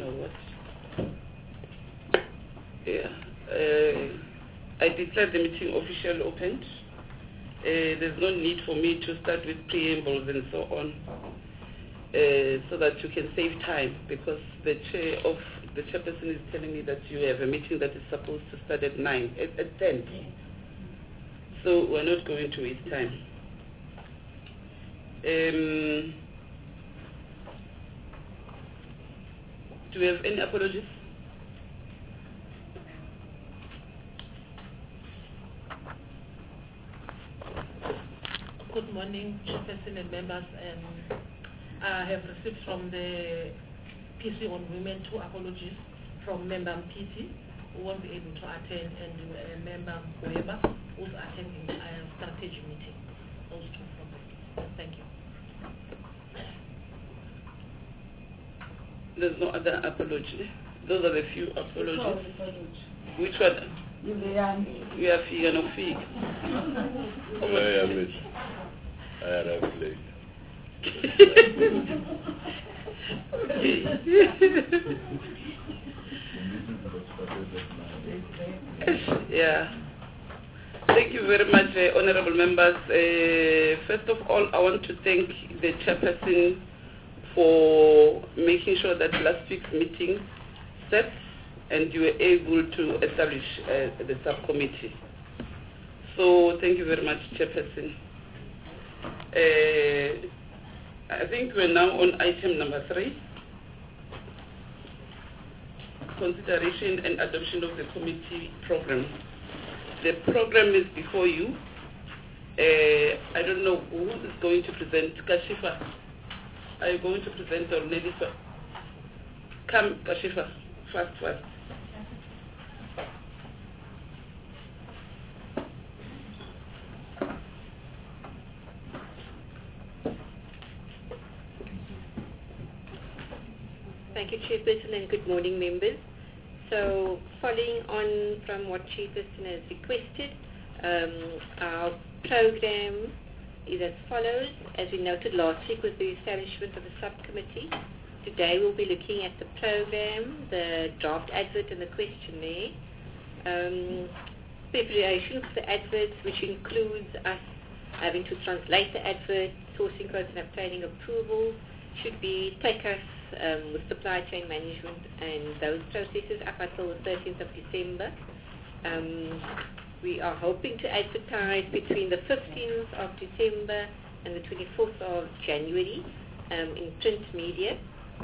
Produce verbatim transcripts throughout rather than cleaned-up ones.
know what? Yeah. Uh, I declare the meeting officially opened. Uh, there's no need for me to start with preambles and so on, uh, so that you can save time, because the chair of the chairperson is telling me that you have a meeting that is supposed to start at nine, at, at ten. So we're not going to waste time. Um, do we have any apologies? Good morning, Chairperson and members. Um, I have received from the P C on Women two apologies from Member Mpiti, who won't be able to attend, and uh, Member Weber, who's attending a strategy meeting. Those two from them. Thank you. There's no other apology. Those are the few apologies. Which one? We are fig and no fig. I am it. I arrived late. Okay. Yeah. Thank you very much, uh, honorable members. Uh, first of all, I want to thank the chairperson for making sure that last week's meeting set and you were able to establish uh, the subcommittee. So thank you very much, chairperson. Uh, I think we're now on item number three. Consideration and adoption of the committee program. The program is before you. Uh, I don't know who is going to present. Kashifa, are you going to present or Nelisa? Come, Kashifa, first, first. Thank you, Chairperson, and good morning, members. So, following on from what Chairperson has requested, um, our program is as follows. As we noted last week with the establishment of the subcommittee, today we'll be looking at the program, the draft advert and the questionnaire, um, preparation for the adverts, which includes us having to translate the advert, sourcing codes and obtaining approvals, should be take us um, with supply chain management and those processes up until the thirteenth of December. Um, we are hoping to advertise between the fifteenth of December and the twenty-fourth of January um, in print media.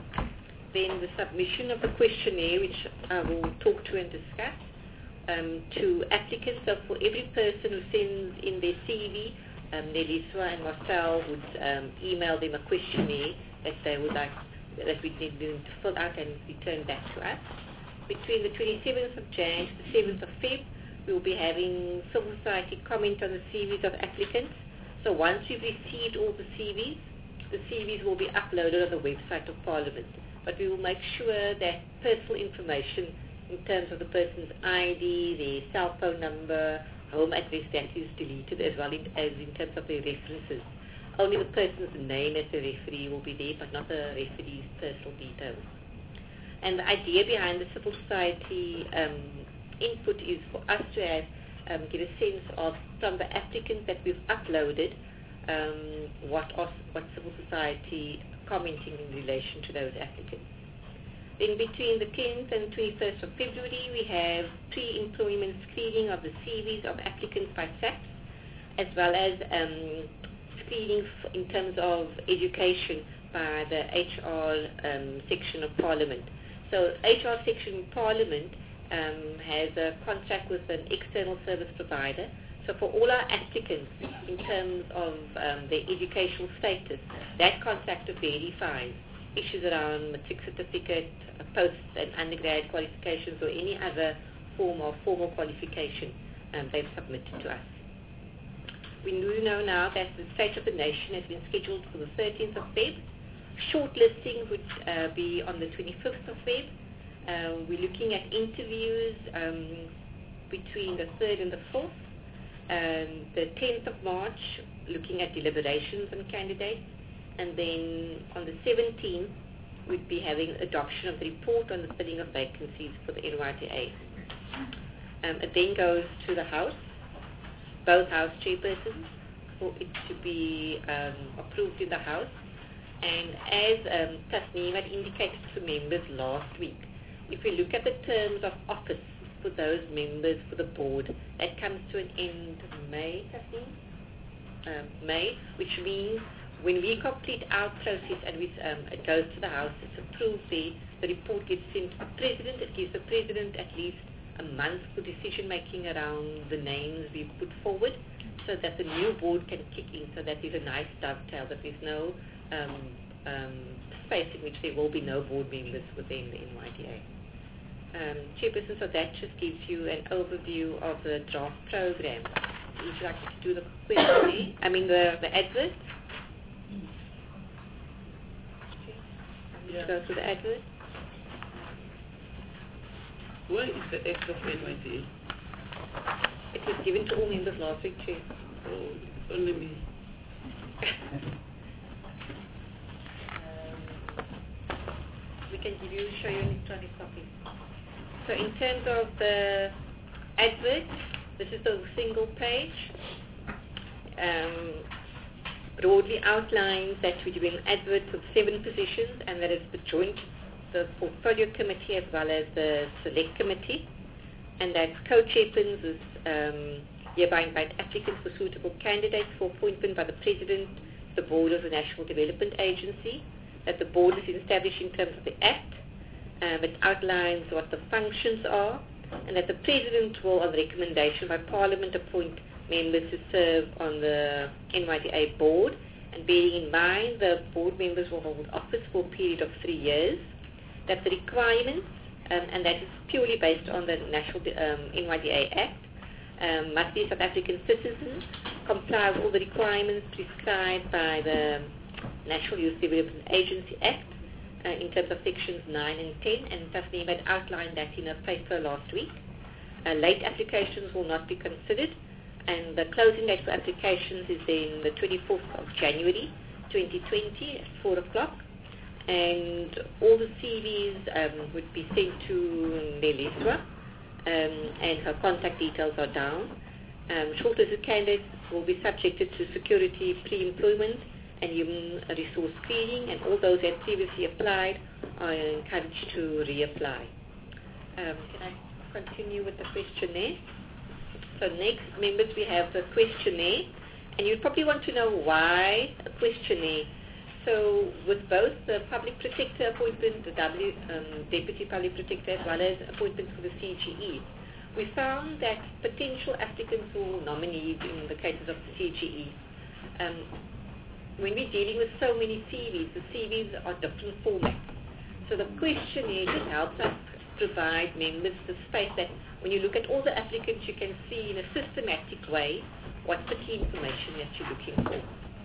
Then the submission of the questionnaire, which I will talk to and discuss, um, to applicants. So for every person who sends in their C V, um, Neliswa and Marcel would um, email them a questionnaire that they would like, that we need them to fill out and return back to us. Between the twenty-seventh of January to the seventh of February, we will be having civil society comment on the C Vs of applicants. So once we've received all the C Vs, the C Vs will be uploaded on the website of Parliament. But we will make sure that personal information in terms of the person's I D, their cell phone number, home address, that is deleted, as well in, as in terms of their references. Only the person's name as the referee will be there, but not the referee's personal details. And the idea behind the civil society um, input is for us to have, um, get a sense of, from the applicants that we've uploaded, um, what, are, what civil society commenting in relation to those applicants. Then between the tenth and twenty-first of February, we have pre-employment screening of the C Vs of applicants by SAPS, as well as um, screening f in terms of education by the H R um, section of Parliament. So H R section in Parliament um, has a contract with an external service provider. So for all our applicants, in terms of um, their educational status, that contractor verifies issues around matric certificate, post and undergrad qualifications, or any other form of formal qualification um, they've submitted to us. We do know now that the State of the Nation has been scheduled for the thirteenth of February. Shortlisting would uh, be on the twenty-fifth of February. Uh, we're looking at interviews um, between the third and the fourth. Um, the tenth of March, looking at deliberations on candidates. And then on the seventeenth, we'd be having adoption of the report on the filling of vacancies for the N Y D A. Um, it then goes to the House, both House chairpersons, for it to be um, approved in the House. And as um, Tasneem had indicated to members last week, if we look at the terms of office for those members for the board, that comes to an end May, Tasneem? Um, May, which means when we complete our process and we, um, it goes to the House, it's approved there, the report gets sent to the President. It gives the President at least a month for decision making around the names we put forward, so that the new board can kick in, so that there's a nice dovetail, that there's no um, um, space in which there will be no board members within the N Y D A. Um, Chairperson, so that just gives you an overview of the draft program. Would you like to do the questionnaire? I mean the, the advert? Yeah. Go through the advert. Where is the Act of N Y D A? It was given to all members last week, Chair. Oh, only me. We can give you, show you an electronic copy. So in terms of the advert, this is the single page. Um, broadly outlines that we're doing an advert for seven positions, and that is the joint, the portfolio committee as well as the select committee, and that co-chairpersons is um, hereby invite applicants for suitable candidates for appointment by the President, the Board of the National Development Agency, that the board is established in terms of the Act. Um, it outlines what the functions are, and that the President will, on recommendation by Parliament, appoint members to serve on the N Y D A board, and bearing in mind the board members will hold office for a period of three years, that the requirements, um, and that is purely based on the National um, N Y D A Act, um, must be a South African citizen, comply with all the requirements prescribed by the National Youth Development Agency Act, uh, in terms of sections nine and ten, and Tasneem had outlined that in a paper last week. Uh, late applications will not be considered, and the closing date for applications is then the twenty-fourth of January twenty twenty at four o'clock, and all the C Vs um, would be sent to Neliswa, um, and her contact details are down. Um, shortlisted candidates will be subjected to security pre-employment and human resource screening, and all those that previously applied are encouraged to reapply. Um, can I continue with the questionnaire? So next, members, we have the questionnaire, and you probably want to know why a questionnaire. So with both the public protector appointment, the w, um, deputy public protector, as well as appointments for the C G E, we found that potential applicants or nominees in the cases of the C G E, um, when we're dealing with so many C Vs, the C Vs are different formats. So the questionnaire just helps us provide members the space that when you look at all the applicants, you can see in a systematic way what's the key information that you're looking for.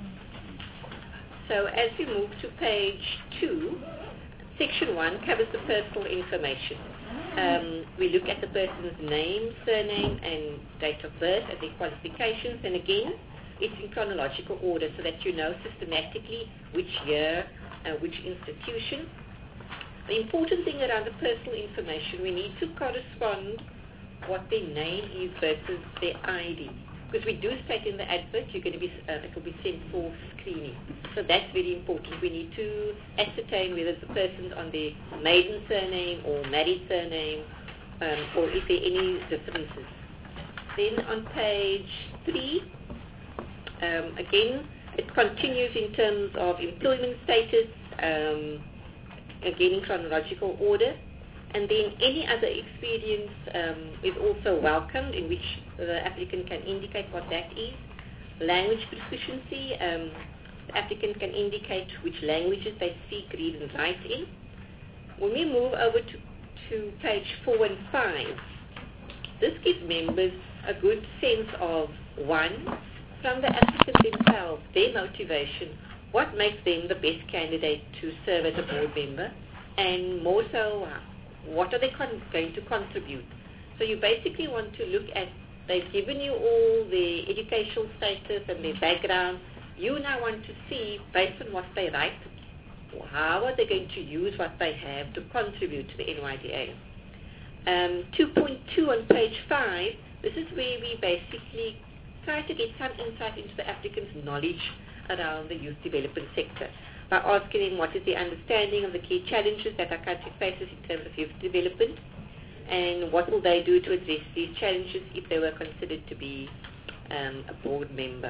So as we move to page two, section one covers the personal information. Um, we look at the person's name, surname, and date of birth and their qualifications, and again, it's in chronological order so that you know systematically which year, uh, which institution. The important thing around the personal information, we need to correspond what their name is versus their I D. Because we do state in the advert, you're going to be, uh, it will be sent for screening. So that's very important. We need to ascertain whether the person's on their maiden surname or married surname, um, or if there are any differences. Then on page three, um, again, it continues in terms of employment status, um, again in chronological order, and then any other experience um, is also welcomed, in which the applicant can indicate what that is. Language proficiency, um, the applicant can indicate which languages they speak, read and write in. When we move over to, to page four and five, this gives members a good sense of, one, from the applicant themselves, their motivation, what makes them the best candidate to serve as a board member, and more so, what are they con- going to contribute. So you basically want to look at, they've given you all the educational status and their background. You now want to see, based on what they write, how are they going to use what they have to contribute to the N Y D A? Um, two point two on page five, this is where we basically try to get some insight into the applicant's knowledge around the youth development sector by asking them what is their understanding of the key challenges that our country faces in terms of youth development, and what will they do to address these challenges if they were considered to be um, a board member.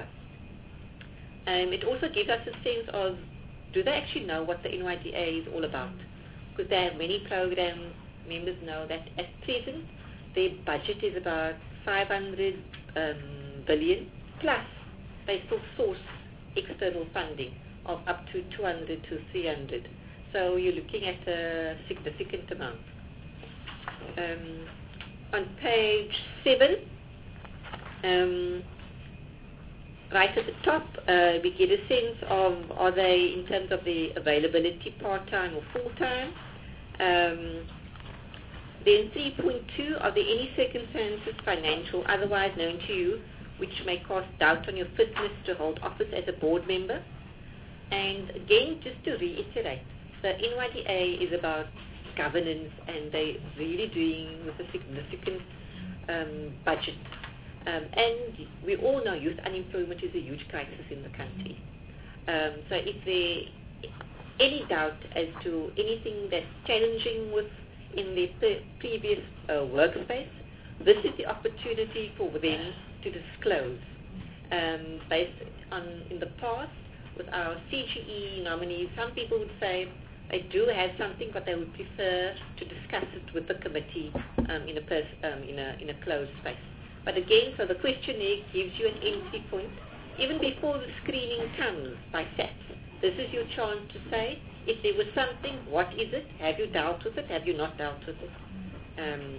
Um, it also gives us a sense of, do they actually know what the N Y D A is all about? Because there are many program members know that at present their budget is about five hundred um, billion, plus they still source external funding of up to two hundred to three hundred. So you're looking at a significant amount. Um, on page seven, um, right at the top, uh, we get a sense of, are they, in terms of the availability, part-time or full-time? Um, then three point two, are there any circumstances, financial, otherwise known to you, which may cast doubt on your fitness to hold office as a board member? And again, just to reiterate, the N Y D A is about governance, and they're really doing with a significant um, budget. Um, and we all know youth unemployment is a huge crisis in the country. Um, so if there any doubt as to anything that's challenging with in their pre- previous uh, workspace, this is the opportunity for them to disclose. Um, based on in the past, with our C G E nominees, some people would say they do have something, but they would prefer to discuss it with the committee um, in a pers- um, in a in a closed space. But again, so the questionnaire gives you an entry point even before the screening comes by S A T. This is your chance to say, if there was something, what is it? Have you dealt with it? Have you not dealt with it? Um,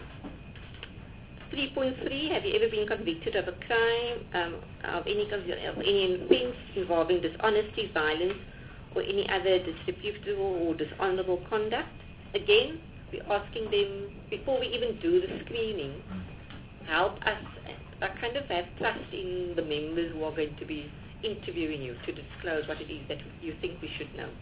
three point three, have you ever been convicted of a crime, um, of any of any offence involving dishonesty, violence, or any other disreputable or dishonourable conduct? Again, we're asking them, before we even do the screening, help us uh, kind of have trust in the members who are going to be interviewing you to disclose what it is that you think we should know.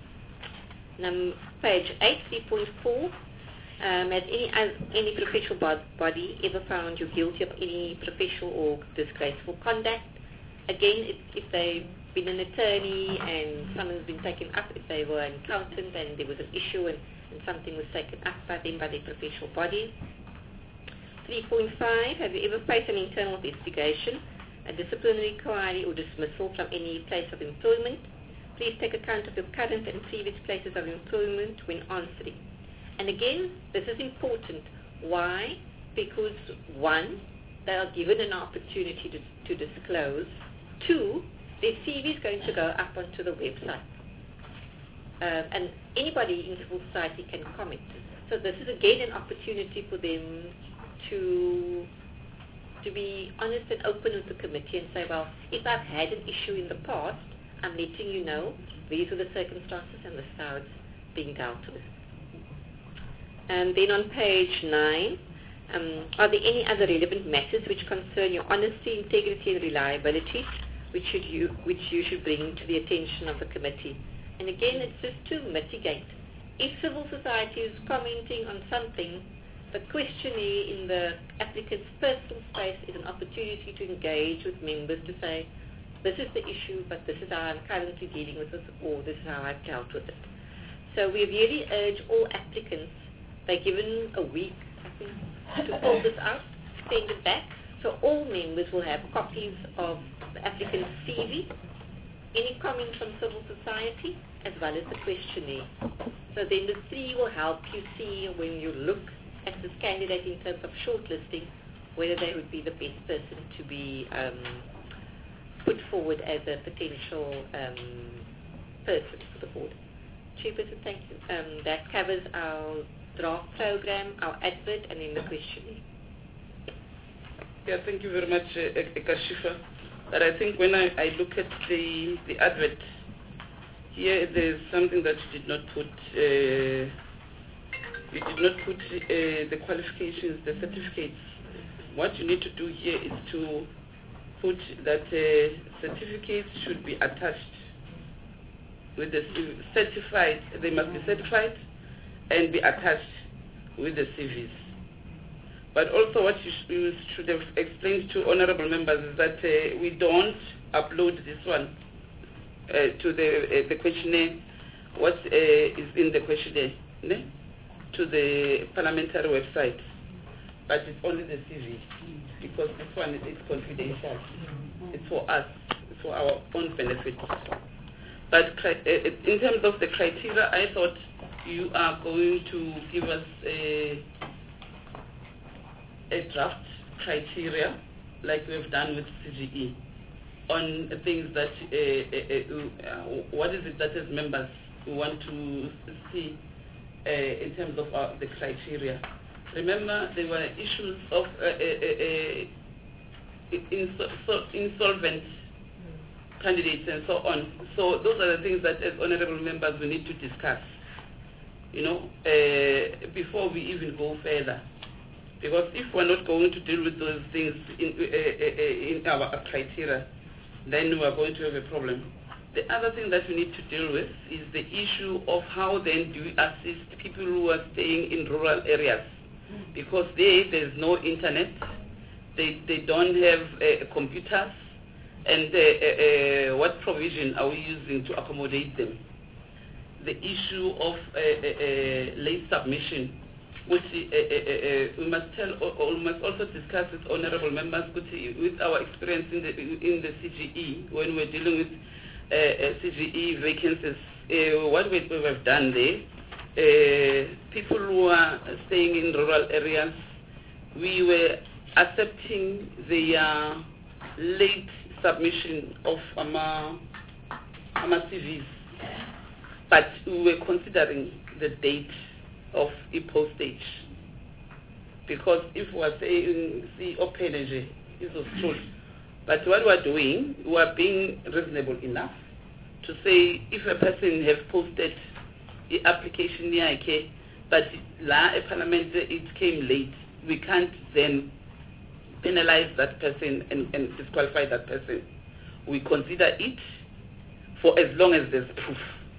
Num- page eight, three point four. Um, has any any professional body ever found you guilty of any professional or disgraceful conduct? Again, if, if they've been an attorney and someone's been taken up, if they were an accountant and there was an issue and, and something was taken up by them by their professional body. three point five, have you ever faced an internal investigation, a disciplinary inquiry or dismissal from any place of employment? Please take account of your current and previous places of employment when answering. And again, this is important. Why? Because one, they are given an opportunity to, to disclose. Two, their C V is going to go up onto the website. Um, and anybody in civil society can comment. So this is again an opportunity for them to to be honest and open with the committee and say, well, if I've had an issue in the past, I'm letting you know, these are the circumstances and this is how it's being dealt with. And then on page nine, um, are there any other relevant matters which concern your honesty, integrity and reliability, which should you which you should bring to the attention of the committee? And again, it's just to mitigate. If civil society is commenting on something, the questionnaire in the applicant's personal space is an opportunity to engage with members to say, this is the issue, but this is how I'm currently dealing with it, or this is how I've dealt with it. So we really urge all applicants, they're given a week, I think, to fill this out, send it back. So all members will have copies of the applicant's C V, any comments from civil society, as well as the questionnaire. So then the three will help you see when you look at this candidate in terms of shortlisting, whether they would be the best person to be um, put forward as a potential um, person for the board. Chairperson, thank you. Um, that covers our draft program, our advert, and then the questionnaire. Yeah, thank you very much, uh, Kashifa. But I think when I, I look at the, the advert, here there's something that you did not put, uh, you did not put uh, the qualifications, the certificates. What you need to do here is to put that uh, certificates should be attached with the C- certified, they must be certified and be attached with the C Vs. But also what you, sh- you should have explained to honorable members is that uh, we don't upload this one uh, to the, uh, the questionnaire, what uh, is in the questionnaire, ne? to the parliamentary website. But it's only the C V, because this one is confidential. It's for us, it's for our own benefit. But cri- uh, in terms of the criteria, I thought you are going to give us a, a draft criteria, like we've done with C G E, on things that, uh, uh, uh, what is it that as members we want to see uh, in terms of our, the criteria. Remember, there were issues of uh, uh, uh, insol- insolvent candidates and so on. So those are the things that as honorable members we need to discuss, you know, uh, before we even go further. Because if we're not going to deal with those things in, uh, uh, in our criteria, then we are going to have a problem. The other thing that we need to deal with is the issue of how then do we assist people who are staying in rural areas, because they, there's no internet, they, they don't have uh, computers, and uh, uh, uh, what provision are we using to accommodate them? The issue of uh, uh, uh, late submission, which uh, uh, uh, we must tell, or we must also discuss with honorable members, with our experience in the in the C G E when we're dealing with uh, uh, C G E vacancies. Uh, what we, we have done there, uh, people who are staying in rural areas, we were accepting the uh, late submission of our, our C Vs, but we were considering the date of e-postage, because if we are saying see open energy, this was true, but what we are doing, we are being reasonable enough to say if a person have posted the application here, but la a parliament it came late, we can't then penalize that person and, and disqualify that person. We consider it for as long as there's proof.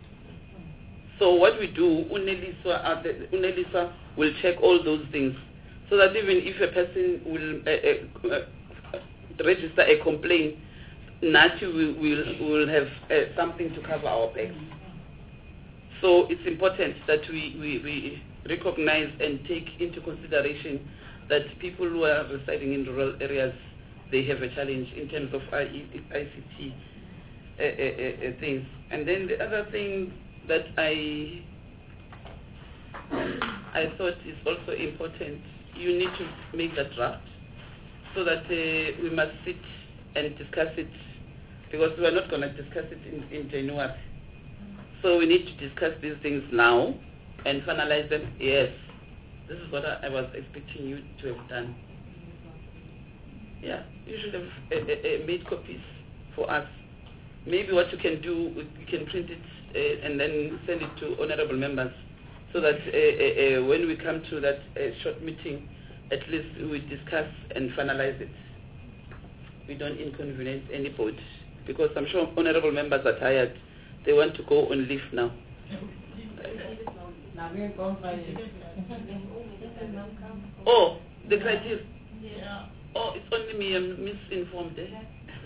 So what we do, UNELISA will check all those things, so that even if a person will uh, uh, register a complaint, naturally we will will have uh, something to cover our backs. So it's important that we, we, we recognize and take into consideration that people who are residing in rural areas, they have a challenge in terms of I C T uh, uh, uh, things. And then the other thing that I I thought is also important, you need to make that draft, so that uh, we must sit and discuss it, because we are not going to discuss it in, in January. So we need to discuss these things now and finalize them. Yes, this is what I, I was expecting you to have done. Yeah, you should have uh, uh, made copies for us. Maybe what you can do, you can print it uh, and then send it to honorable members, so that uh, uh, uh, when we come to that uh, short meeting, at least we discuss and finalize it. We don't inconvenience anybody, because I'm sure honorable members are tired. They want to go on leave now. Oh, the criteria. Yeah. Oh, it's only me. I'm misinformed. Eh?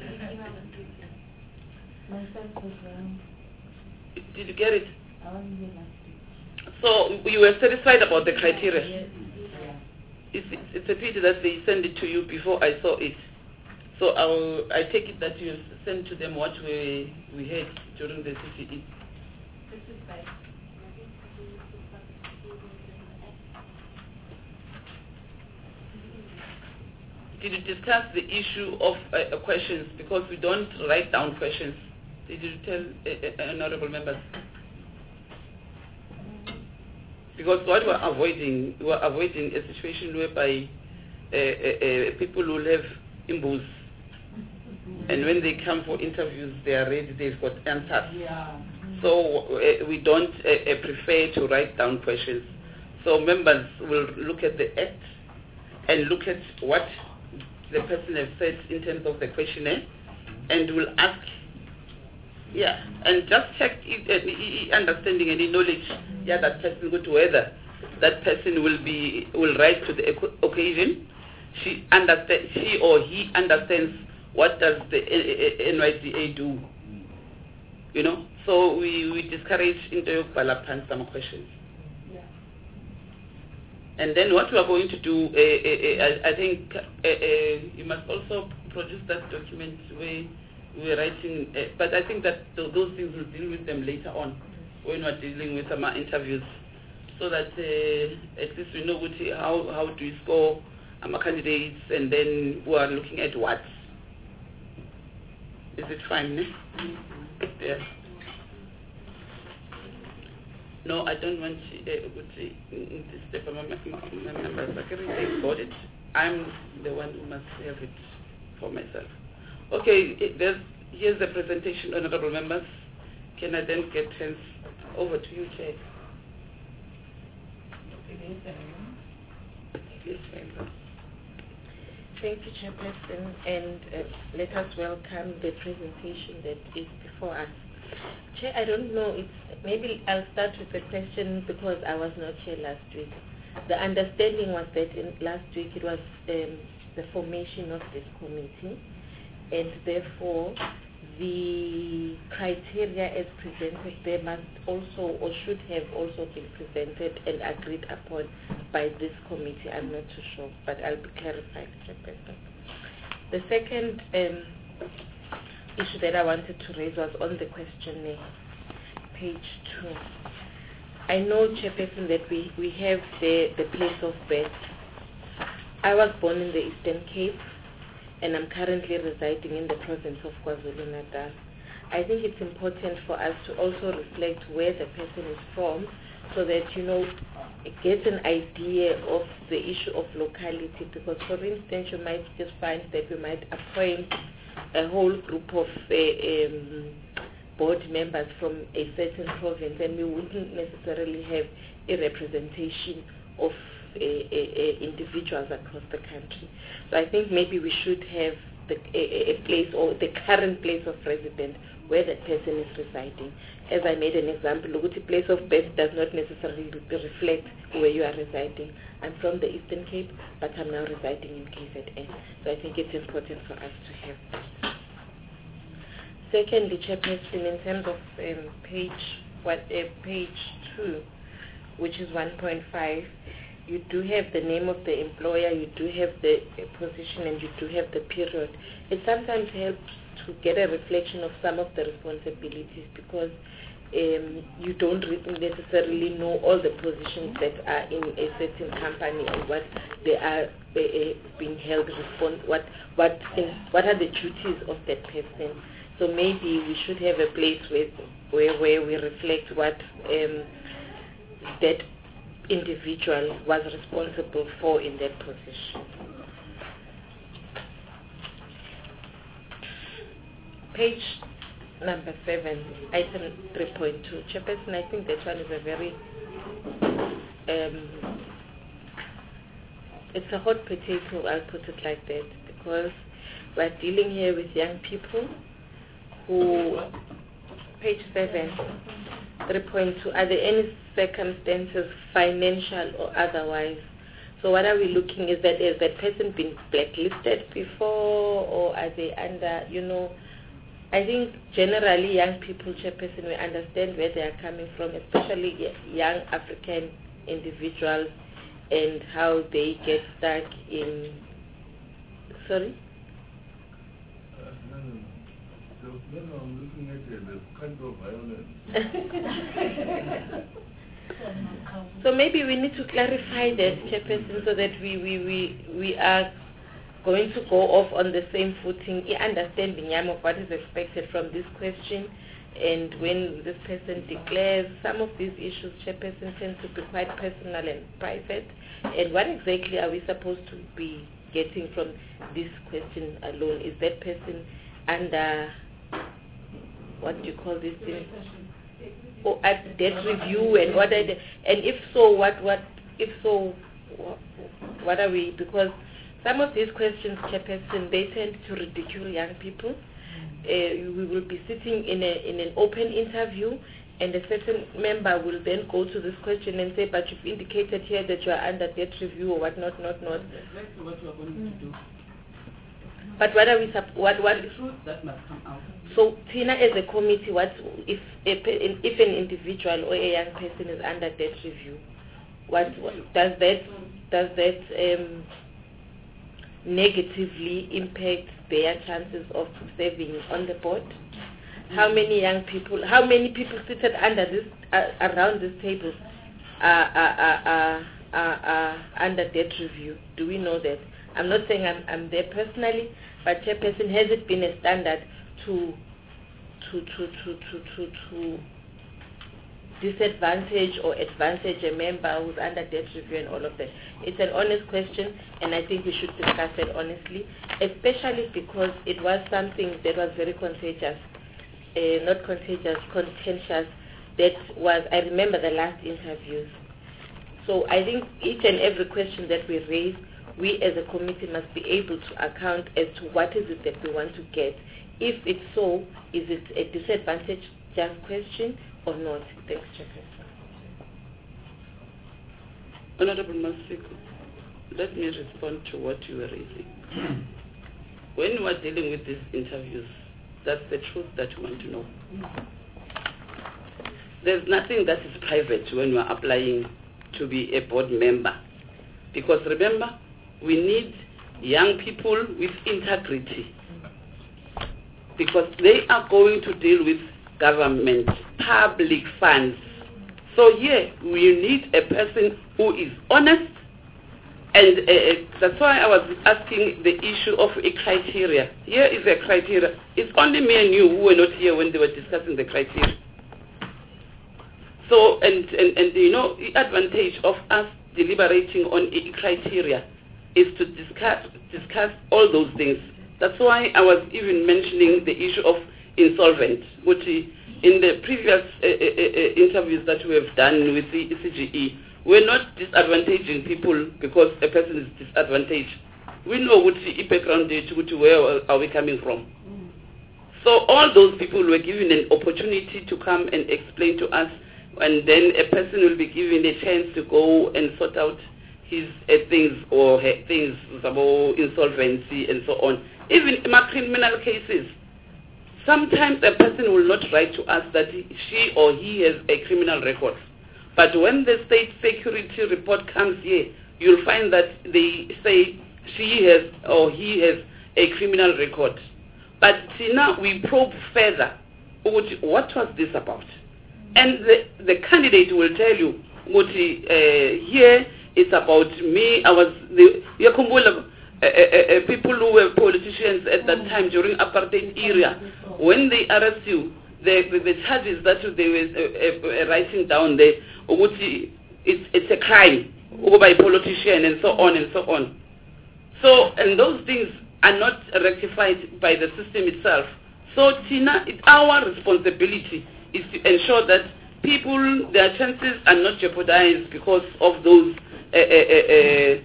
Did you get it? So you were satisfied about the criteria? It's, it's a pity that they sent it to you before I saw it. So I'll, I take it that you sent to them what we we had during the C C E. Did you discuss the issue of uh, questions? Because we don't write down questions. Did you tell uh, uh, honorable members? Because what we're avoiding, we're avoiding a situation whereby uh, uh, uh, people will have imbus, and when they come for interviews, they are ready, they've got answers. Yeah. So uh, we don't uh, uh, prefer to write down questions. So members will look at the act and look at what the person has said in terms of the questionnaire, and will ask Yeah, and just check if, uh, understanding any knowledge, yeah, that person go to whether that person will be will rise to the occasion. She understand, she or he understands what does the N Y D A do. You know, so we, we discourage into Balapan some questions. Yeah. And then what we are going to do, uh, uh, uh, I think uh, uh, you must also produce that document where we are writing, uh, but I think that th those things we'll deal with them later on when we're dealing with some interviews, so that uh, at least we know what, how, how do we score our candidates, and then we are looking at what. Is it fine? Ne? Yeah. No, I don't want to uh, step on my, my, my members. I can really got it. I'm the one who must have it for myself. Okay, there's, here's the presentation, honorable members. Can I then get hands over to you, Chair? Yes, ma'am. Thank you, Chairperson, and uh, let us welcome the presentation that is before us. Chair, I don't know, it's, maybe I'll start with a question because I was not here last week. The understanding was that in last week it was um, the formation of this committee, and therefore the criteria as presented there must also or should have also been presented and agreed upon by this committee. I'm not too sure, but I'll be clarified, Chairperson. The second um, issue that I wanted to raise was on the questionnaire, page two. I know, Chairperson, that we, we have the, the place of birth. I was born in the Eastern Cape, and I'm currently residing in the province of KwaZulu-Natal. I think it's important for us to also reflect where the person is from, so that, you know, get an idea of the issue of locality, because, for instance, you might just find that we might appoint a whole group of uh, um, board members from a certain province, and we wouldn't necessarily have a representation of uh, uh, uh, individuals across the country. So I think maybe we should have the, a, a place or the current place of residence where that person is residing. As I made an example, the place of birth does not necessarily reflect where you are residing. I'm from the Eastern Cape, but I'm now residing in K Z N. So I think it's important for us to have that. Secondly, Chairperson, in terms of um, page what uh, page two, which is one point five, you do have the name of the employer, you do have the uh, position, and you do have the period. It sometimes helps to get a reflection of some of the responsibilities, because um, you don't really necessarily know all the positions that are in a certain company and what they are uh, uh, being held responsible, what what things, what are the duties of that person. So maybe we should have a place with, where where we reflect what um, that individual was responsible for in that position. Page number seven, item three point two. Chairperson, I think that one is a very, um, it's a hot potato, I'll put it like that, because we're dealing here with young people who, page seven, three point two, are there any circumstances, financial or otherwise? So what are we looking, is that, is that person been blacklisted before, or are they under, you know, I think generally young people, Chairperson, we understand where they are coming from, especially young African individuals, and how they get stuck in, sorry? Uh, no, no, no. So, no, no, I'm looking at uh, the kind of violence. So maybe we need to clarify that, Chairperson, so that we, we, we, we are going to go off on the same footing, understanding Yam of what is expected from this question, and when this person declares some of these issues, Chairperson, tend to be quite personal and private, and what exactly are we supposed to be getting from this question alone? Is that person under, what do you call this thing? Or at debt review, and what are the, and if so, what, what, if so, what, what are we, because some of these questions, Chairperson, they tend to ridicule young people, uh, we will be sitting in a in an open interview, and a certain member will then go to this question and say, but you've indicated here that you are under debt review or what not, not, not. That's what we are going mm. to do. But what are we, what, what? The truth that must come out. So, Tina, as a committee, what if a, if an individual or a young person is under debt review, what, what does that does that um, negatively impact their chances of serving on the board? How many young people, how many people seated under this, uh, around this table are, are, are, are, are under debt review? Do we know that? I'm not saying I'm, I'm there personally, but chairperson, has it been a standard to, to, to, to, to, to, to disadvantage or advantage a member who's under debt review and all of that? It's an honest question, and I think we should discuss it honestly, especially because it was something that was very contagious. Uh, not contagious, contentious, that was, I remember the last interviews. So I think each and every question that we raise, we as a committee must be able to account as to what is it that we want to get. If it's so, is it a disadvantage just question or not? Thanks, Chairperson. Honorable Masiko, let me respond to what you were raising. When we are dealing with these interviews, that's the truth that you want to know. There's nothing that is private when you are applying to be a board member. Because remember, we need young people with integrity. Because they are going to deal with government, public funds. So here, we need a person who is honest. And uh, that's why I was asking the issue of a criteria. Here is a criteria. It's only me and you who were not here when they were discussing the criteria. So, and, and, and you know, the advantage of us deliberating on a criteria is to discuss, discuss all those things. That's why I was even mentioning the issue of insolvent, which in the previous uh, uh, uh, interviews that we have done with the C G E, we're not disadvantaging people because a person is disadvantaged. We know which background, which where are we coming from. Mm. So all those people were given an opportunity to come and explain to us, and then a person will be given a chance to go and sort out his uh, things or her things about insolvency and so on. Even in my criminal cases, sometimes a person will not write to us that he, she or he has a criminal record. But when the state security report comes here, you'll find that they say she has or he has a criminal record. But now we probe further. What was this about? And the, the candidate will tell you, what uh, here it's about me. I was the uh, uh, uh, people who were politicians at that time during apartheid era. When they arrest you, the, the, the charges that they were uh, uh, writing down there, it's, it's a crime by a politician and so on and so on. So, and those things are not rectified by the system itself. So, Tina, it's our responsibility is to ensure that people, their chances are not jeopardized because of those uh, uh, uh,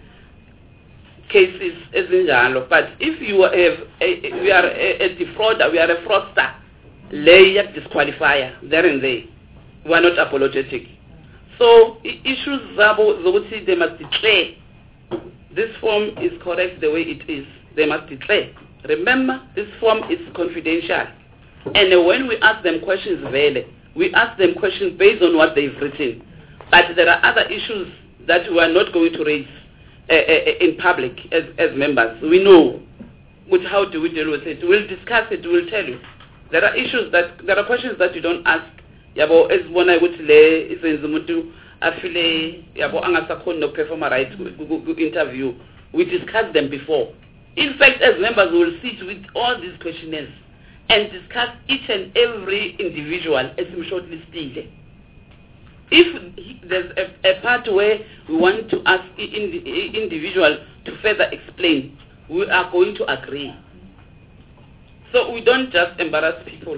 cases as in general. But if you have a, we are a, a defrauder, we are a fraudster, layer disqualifier, there and there. We are not apologetic. So issues Zabuti, they must declare. This form is correct the way it is. They must declare. Remember, this form is confidential. And when we ask them questions, we ask them questions based on what they've written. But there are other issues that we are not going to raise uh, uh, in public as, as members. We know which, how do we deal with it. We'll discuss it. We'll tell you. There are issues that, there are questions that you don't ask. Yabo as one I would lay is in Zumutu affile yabo angasakho no perform a right interview. We discussed them before. In fact, as members we will sit with all these questionnaires and discuss each and every individual as we shortlisted. If there's a, a part where we want to ask the individual to further explain, we are going to agree. So we don't just embarrass people.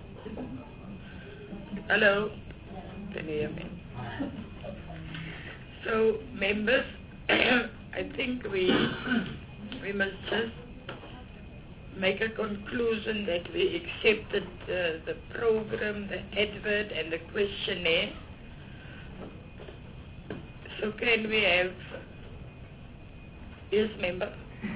Hello. Can you hear me? So, members, I think we we must just make a conclusion that we accepted uh, the program, the advert, and the questionnaire. So, can we have? Yes, member.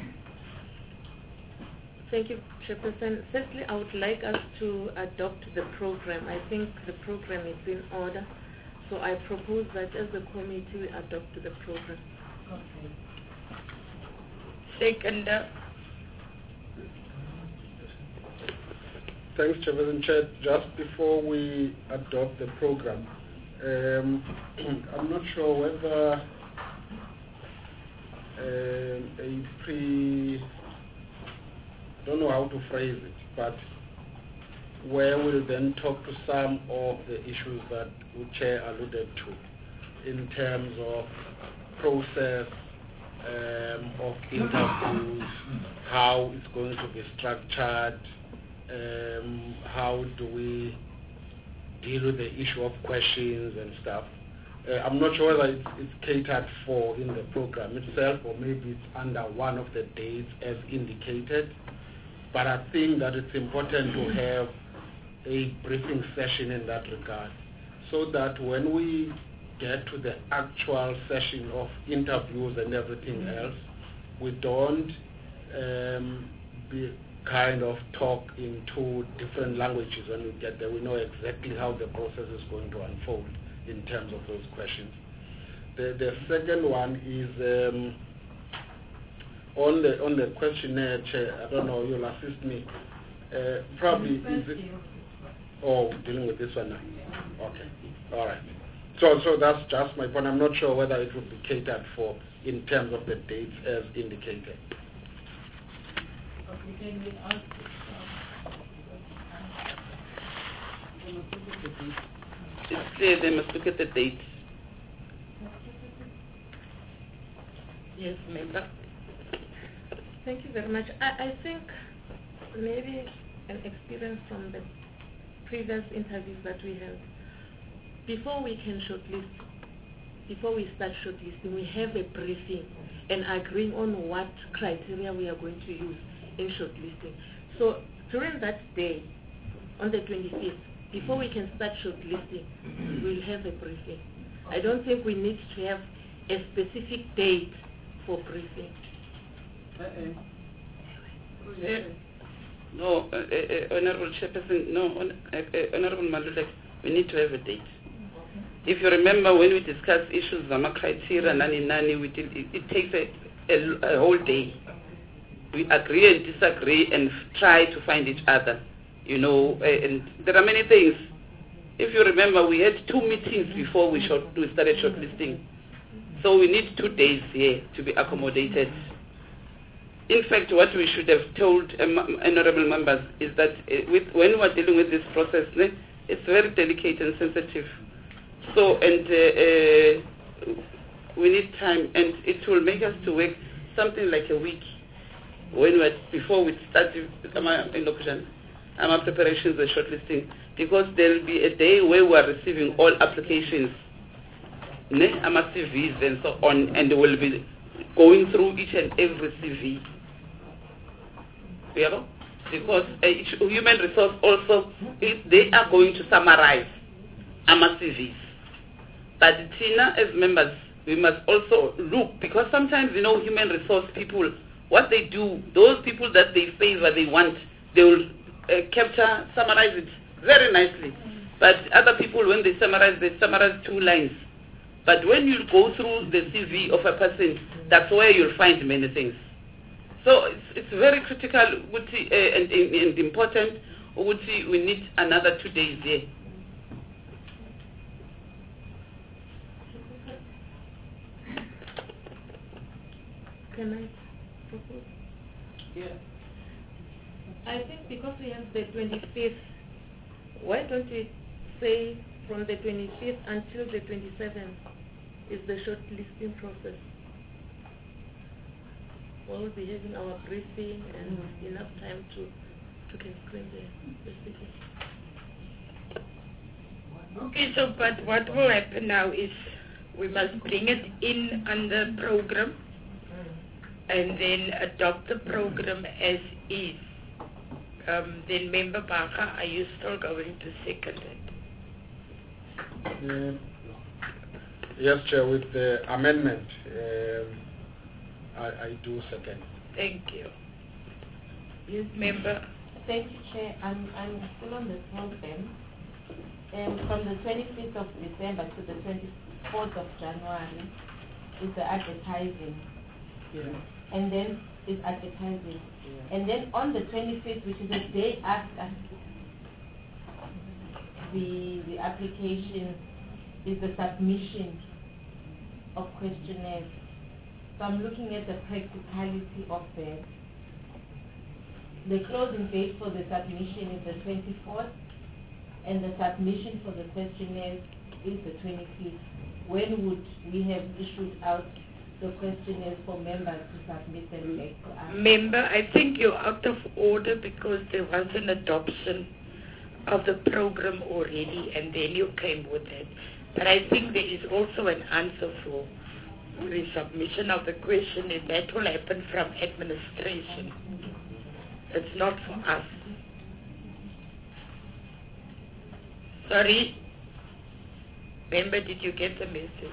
Thank you, Chairperson. Firstly, I would like us to adopt the program. I think the program is in order. So I propose that as a committee we adopt the program. Okay. Second. Uh, Thanks, Chairperson. Chair, just before we adopt the program, um, I'm not sure whether um, a pre, don't know how to phrase it, but where we'll then talk to some of the issues that the Chair alluded to in terms of process um, of interviews, how it's going to be structured, um, how do we deal with the issue of questions and stuff. Uh, I'm not sure whether it's, it's catered for in the program itself, or maybe it's under one of the dates as indicated. But I think that it's important to have a briefing session in that regard, so that when we get to the actual session of interviews and everything else, we don't um, be kind of talk in two different languages when we get there. We know exactly how the process is going to unfold in terms of those questions. The, the second one is um, on the on the questionnaire, Chair. I don't know, you'll assist me. Uh, probably is it? Oh, dealing with this one now. Okay, all right. So, so that's just my point. I'm not sure whether it would be catered for in terms of the dates as indicated. Okay, can we ask? It's clear they must look at the date. Yes, member. Thank you very much. I, I think maybe an experience from the previous interviews that we held, before we can shortlist, before we start shortlisting, we have a briefing and agreeing on what criteria we are going to use in shortlisting. So during that day, on the twenty-fifth, before we can start shortlisting, we'll have a briefing. I don't think we need to have a specific date for briefing. Uh-uh. Yeah. No, uh, uh, Honorable Chairperson, no, uh, uh, Honorable Malulek, we need to have a date. If you remember when we discussed issues, Zama criteria, nani nani, we did, it, it takes a, a, a whole day. We agree and disagree and try to find each other, you know, uh, and there are many things. If you remember, we had two meetings before we, short, we started shortlisting. So we need two days here to be accommodated. In fact, what we should have told um, honorable members is that uh, with, when we're dealing with this process, né, it's very delicate and sensitive. So, and uh, uh, we need time, and it will make us to work something like a week when we're, before we start our preparations and shortlisting, because there will be a day where we are receiving all applications, né, our C Vs and so on, and we'll be going through each and every C V. Yeah, because uh, human resource also, it, they are going to summarize our C Vs. But Tina, as members, we must also look, because sometimes, you know, human resource people, what they do, those people that they favor, they want, they will uh, capture, summarize it very nicely. But other people, when they summarize, they summarize two lines. But when you go through the C V of a person, that's where you'll find many things. So it's, it's very critical uh, and, and important. We need another two days here. Can I propose? Yeah. I think because we have the twenty-fifth, why don't we say from the twenty-fifth until the twenty-seventh is the shortlisting process? We'll be having our briefing and mm-hmm. enough time to, to can screen the, the speakers. Okay, so but what will happen now is we must bring it in under program and then adopt the program as is. Um, then Member Baga, are you still going to second it? Uh, yes, Chair, with the amendment, um, I, I do second. Thank you. Yes, Member. Thank you, Chair. I'm, I'm still on the program. Um, from the twenty-fifth of December to the twenty-fourth of January is the advertising. Yeah. And then is advertising. Yeah. And then on the twenty-fifth, which is the day after the, the application, is the submission of questionnaires. So I'm looking at the practicality of that. The closing date for the submission is the twenty-fourth, and the submission for the questionnaire is the twenty-fifth. When would we have issued out the questionnaires for members to submit them back to us? Member, I think you're out of order because there was an adoption of the program already and then you came with it. But I think there is also an answer for the submission of the question, and that will happen from administration. It's not for us. Sorry? Member, did you get the message?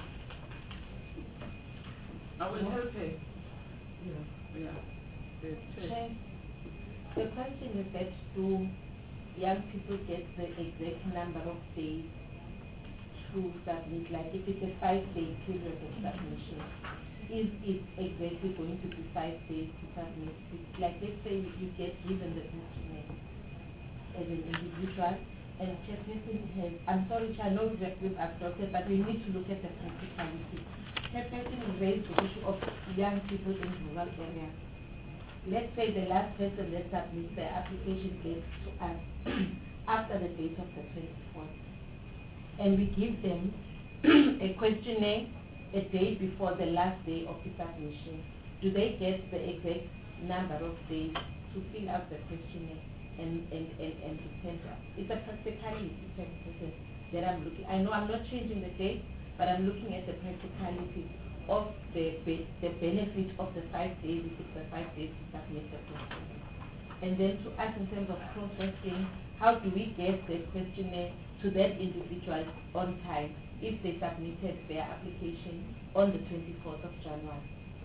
I will help her. Yeah, yeah. Chair, the question is that do young people get the exact number of days to submit? Like if it's a five-day period of submission, is it exactly going to be five days to submit? It's like let's say you get given the questionnaire as an individual, and Chairperson has, I'm sorry, I know we've adopted, but we need to look at the practicality. Chairperson has raised the issue of young people in rural areas. Let's say the last person that submits their application gets to us after the date of the twenty-fourth. And we give them a questionnaire a day before the last day of the submission. Do they get the exact number of days to fill out the questionnaire and, and, and, and to send out? It's a practicality that I'm looking. I know I'm not changing the date, but I'm looking at the practicality of the, the, the benefit of the five days, if it's the five days to submit the questionnaire. And then to us in terms of processing, how do we get the questionnaire to that individual on time if they submitted their application on the twenty-fourth of January?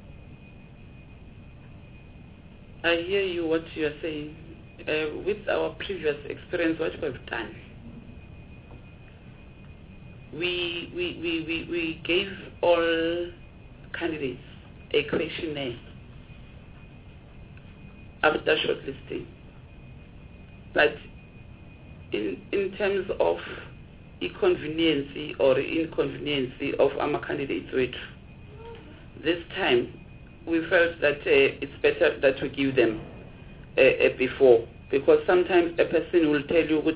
I hear you what you are saying. Uh, with our previous experience, what we've done, we, we, we, we, we gave all candidates a questionnaire after shortlisting. But in, in terms of inconvenience or inconvenience of our candidates, which this time we felt that uh, it's better that we give them uh, uh, before, because sometimes a person will tell you,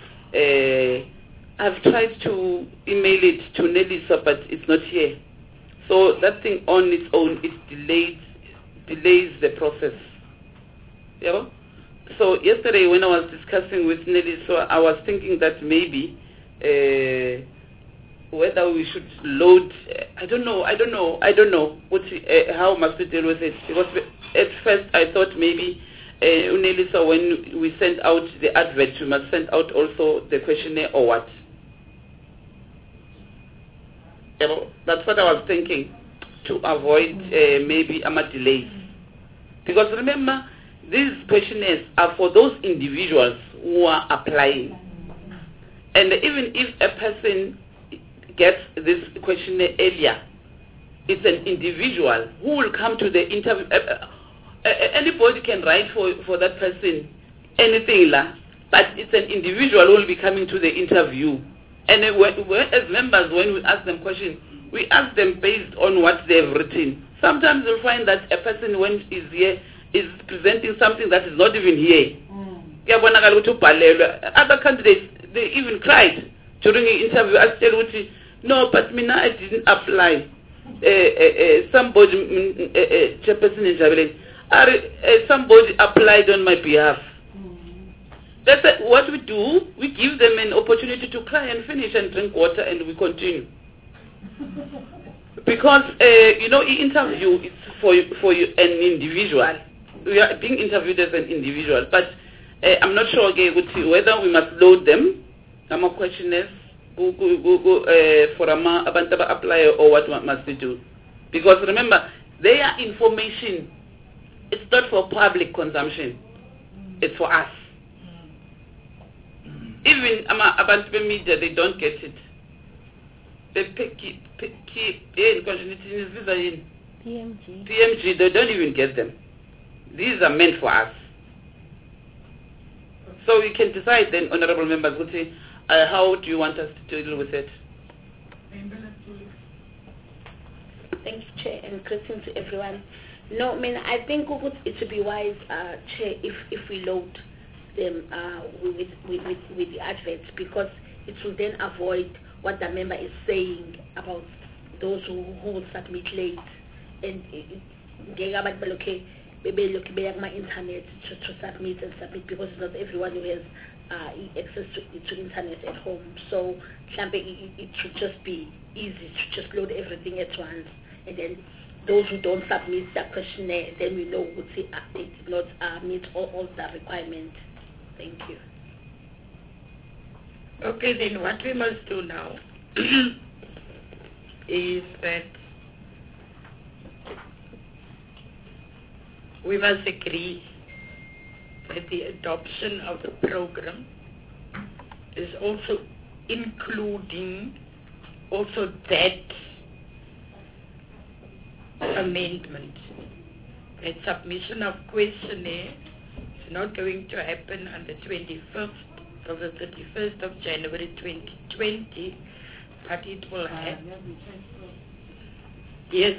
uh, I've tried to email it to Nelisa, but it's not here. So that thing on its own, it delays, delays the process. Yeah? So yesterday when I was discussing with Nelisa, I was thinking that maybe uh, whether we should load, uh, I don't know, I don't know, I don't know what, uh, how must we deal with it, because at first I thought maybe uh, Nelisa, when we send out the advert, we must send out also the questionnaire or what. You know, that's what I was thinking, to avoid uh, maybe um, delays. Because remember, these questionnaires are for those individuals who are applying. And even if a person gets this questionnaire earlier, it's an individual who will come to the interview. Uh, uh, anybody can write for, for that person anything, la, but it's an individual who will be coming to the interview. And uh, when, when, as members, when we ask them questions, we ask them based on what they've written. Sometimes you'll find that a person, when is here, is presenting something that is not even here. Mm. Other candidates, they even cried during the interview. I said, no, but Mina, I didn't apply. Uh, uh, uh, somebody, uh, uh, Chairperson in Javelin, uh, somebody applied on my behalf. Mm. That's uh, what we do. We give them an opportunity to cry and finish and drink water, and we continue. because uh, you know, the interview is for for you, an individual. We are being interviewed as an individual, but uh, I'm not sure okay, whether we must load them. I'm a questionnaires go go go go uh, for a abantu apply or what must we do? Because remember, their information, it's not for public consumption. It's for us. Even about media, they don't get it. They pick keep keep in continuity P M G. P M G, they don't even get them. These are meant for us. So we can decide then, honorable members, would say, uh, how do you want us to deal with it? Thank you, Chair, and greetings to everyone. No, I mean, I think it would be wise, uh, Chair, if, if we load them uh, with, with, with, with the adverts, because it will then avoid what the member is saying about those who, who will submit late. And okay, maybe look at my internet to, to submit and submit, because it's not everyone who has uh, access to, to internet at home. So it, it should just be easy to just load everything at once, and then those who don't submit the questionnaire, then we know would say uh, they did not uh, meet all, all the requirements. Thank you. Okay, then what we must do now is that we must agree that the adoption of the program is also including also that amendment. That submission of questionnaire is not going to happen on the twenty-fifth of the thirty-first of January twenty twenty, but it will happen. Yes.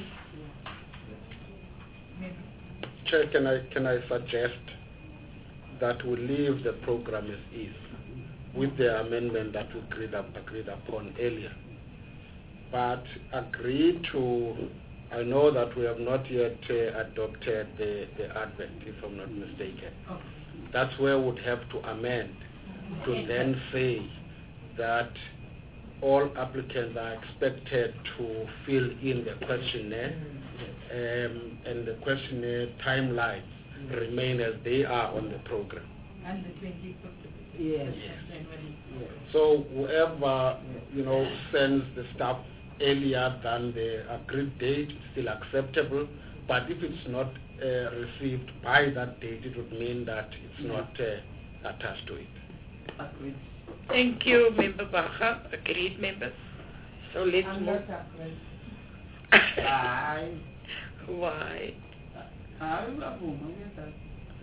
Chair, can I can I suggest that we leave the program as is, with the amendment that we agreed, up, agreed upon earlier, but agree to. I know that we have not yet uh, adopted the, the advert, if I'm not mistaken. Okay. That's where we would have to amend to then say that all applicants are expected to fill in the questionnaire, um, and the questionnaire timelines remain as they are on the program. And the twenty-fifth. Yes. yes. So whoever, you know, sends the stuff earlier than the agreed date is still acceptable, but if it's not uh, received by that date, it would mean that it's not uh, attached to it. Agreed. Thank you, Member Baha. Agreed, members. So let's I'm move. not agreed. Why? Why? I will have one.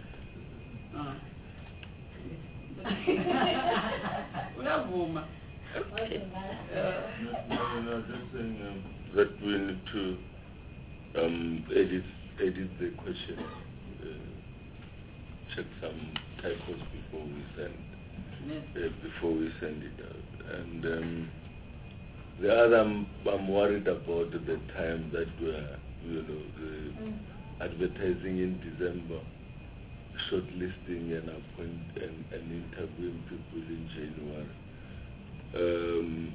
We have one. Okay. Uh, no, no, just saying um, that we need to um, edit, edit the question, uh, check some typos before we send, uh, before we send it out. And um, the other, I'm, I'm worried about the time that we are, you know, the mm. advertising in December, shortlisting and appoint and, and interviewing people in January. Um,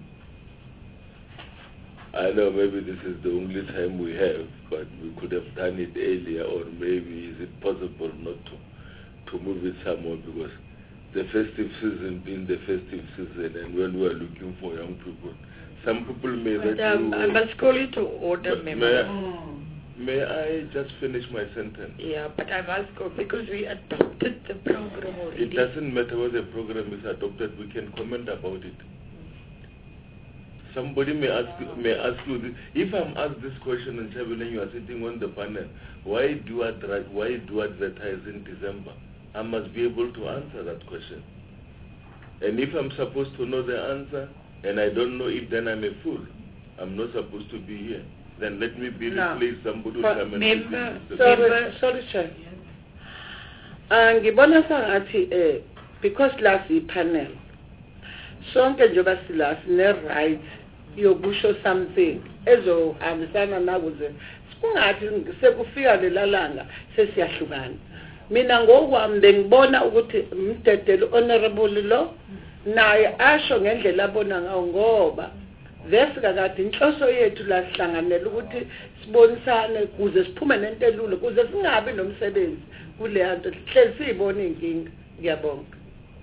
I know maybe this is the only time we have, but we could have done it earlier, or maybe is it possible not to to move it somewhere, because the festive season being the festive season, and when we are looking for young people, some people may but, not um, do, I must call you to order, may, member. mm. May I just finish my sentence? Yeah, but I must go because we adopted the program already. It doesn't matter whether the program is adopted, we can comment about it. Somebody may ask may ask you this. If I'm asked this question and Chabela, you are sitting on the panel, why do I why do I advertise in December? I must be able to answer that question. And if I'm supposed to know the answer and I don't know it, then I'm a fool. I'm not supposed to be here. Then let me be no. replaced. Somebody will come and member, sorry, sorry, Chair. Ngibona sangathi eh because last panel sonke njengoba sila sine right yokusho something ezohambisana nakuze kungathi sekufika lelalanga sesiyahlukana. Mina ngokwami bengibona ukuthi umdedelo honorable lo naye asho ngendlela abona ngawo, ngoba Vefika kade inhloso yethu la sihlanganele ukuthi sibonisane kuze siphume nento elula kuze singabi nomsebenzi kule nto hlezi siyibona inkinga. Ngiyabonga.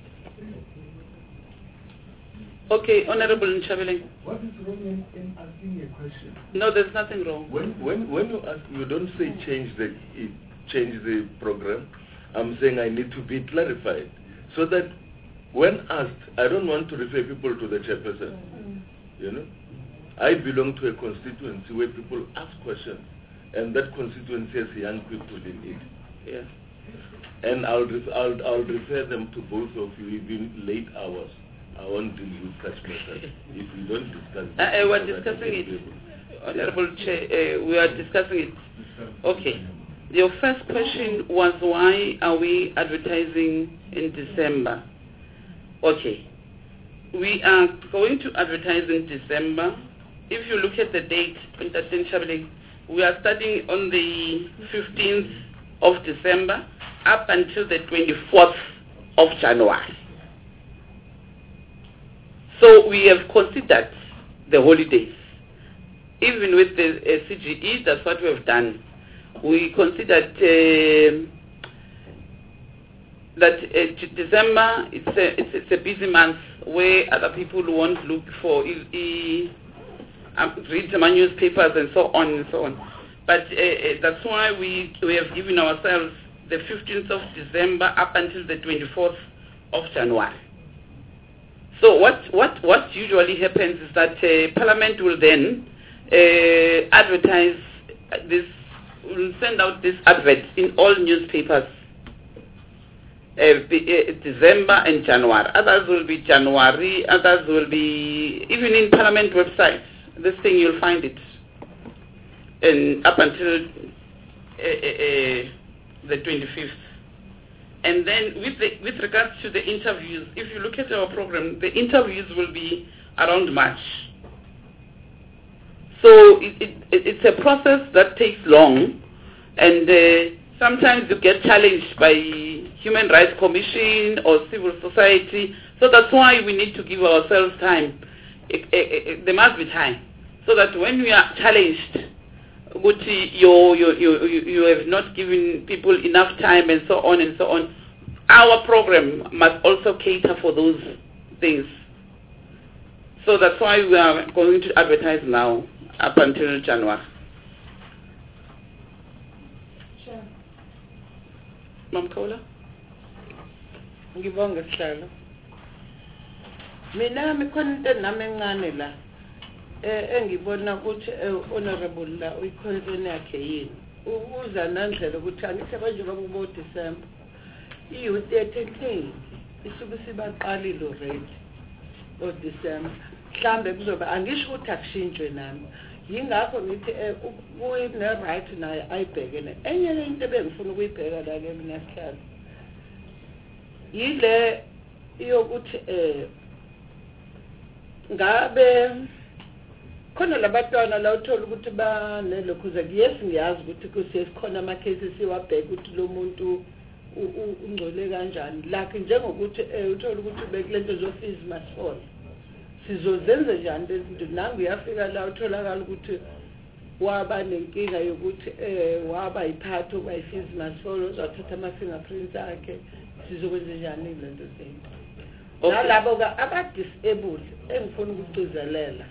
Okay, Honorable Nchabeleng. What is wrong in, in asking a question? No, there's nothing wrong. When when when you ask, you don't say change the change the program. I'm saying I need to be clarified so that when asked, I don't want to refer people to the chairperson. Mm-hmm. You know, I belong to a constituency where people ask questions, and that constituency has young people in it. Yeah. And I'll ref I'll I'll refer them to both of you even late hours. I won't deal with such matters if we don't discuss it. Uh, uh, we're discussing it, Honorable Chair. Uh, we are discussing it. Okay. Your first question was why are we advertising in December? Okay. We are going to advertise in December. If you look at the date, we are starting on the fifteenth of December up until the twenty-fourth of January. So we have considered the holidays. Even with the uh, C G E, that's what we have done. We considered uh, that uh, December, it's a, it's, it's a busy month where other people won't look for, e e um, read my newspapers and so on and so on. But uh, uh, that's why we, we have given ourselves the fifteenth of December up until the twenty-fourth of January. So what, what, what usually happens is that uh, Parliament will then uh, advertise this, will send out this advert in all newspapers, uh, be, uh, December and January. Others will be January, others will be, even in Parliament websites, this thing you'll find it. And up until uh, uh, uh, the twenty-fifth. And then with, the, with regards to the interviews, if you look at our program, the interviews will be around March. So it, it, it's a process that takes long, and uh, sometimes you get challenged by Human Rights Commission or civil society. So that's why we need to give ourselves time. It, it, it, there must be time, so that when we are challenged, You, you, you, you have not given people enough time and so on and so on. Our program must also cater for those things. So that's why we are going to advertise now up until January. Sure. Mam Kola? Ngibonga sihlalo. Mina mikhona into nami encane la. Eh engibona ukuthi honorable la uyikhonzeni yakhe yini uza nandlela ukuthi angisebenze ngoba December i-youth eighteen isuke sibaqalile already o December mhlambe kuzoba angisho ukuthi akushintshwe nami yingakho ngithi kuyine right naye ayibhekene enye into ebengifuna ukuyibheka la ke mina sihlalo yile yokuthi eh ngabe khona labatwana la uthola ukuthi banelokhuza yes ngiyazi ukuthi kusesikhona ama cases siwabheka ukuthi lo muntu ungcole kanjani lakhe njengokuthi uthola ukuthi bekulento zo fees must fall sizozenza njani lezinto nangu uyafika la utholakala ukuthi waba nenkinga yokuthi eh waba iphatho by fees must fall uzothatha ama fingerprints akhe sizokwenza njani lento zethu nalabo ka aba disabled engifuna ukugcizelela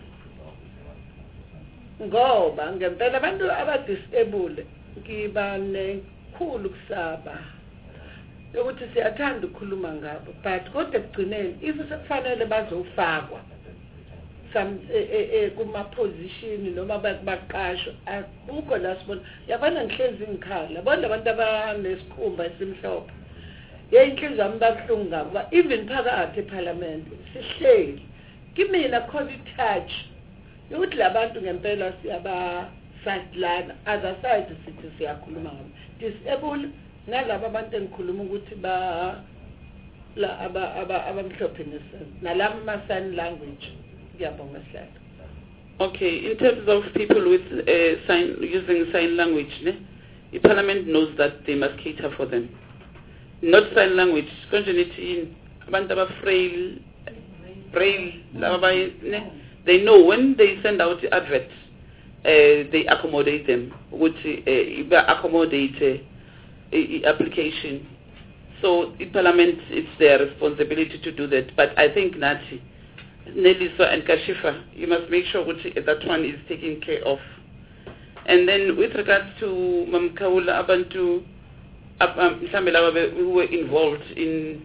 ngoba ngempela abantu abadisable ngiba nekhulu kusaba ukuthi siyathanda ukukhuluma ngabo but kodwa ekugcineni if sekufanele bazofakwa some kuma position noma baqashwa akukho la sibona yabona ngihlezi ngikhala bona abantu abanesikhumba esimhlophe yeyinhliziyo yami babhlungu ngabo even phakathi eParliament sihleli kimina khona itouch ukuthi labantu ngempela siyaba sidelana other side sithi siyakhuluma ngabo disable nalabo abantu engikhuluma ukuthi ba la aba aba abamhlophe nesana nalama ma sign language ngiyabonga sihlalo. Okay, in terms of people with uh, sign using sign language, ne? The Parliament knows that they must cater for them. Not sign language, congenity, abantu aba frail, braille, ne? they know when they send out the advert, uh, they accommodate them, which uh, accommodate uh, application. So in Parliament, it's their responsibility to do that. But I think Nati, Nelisa and Kashifa, you must make sure that that one is taken care of. And then with regards to Mamkaula Abantu, who were involved in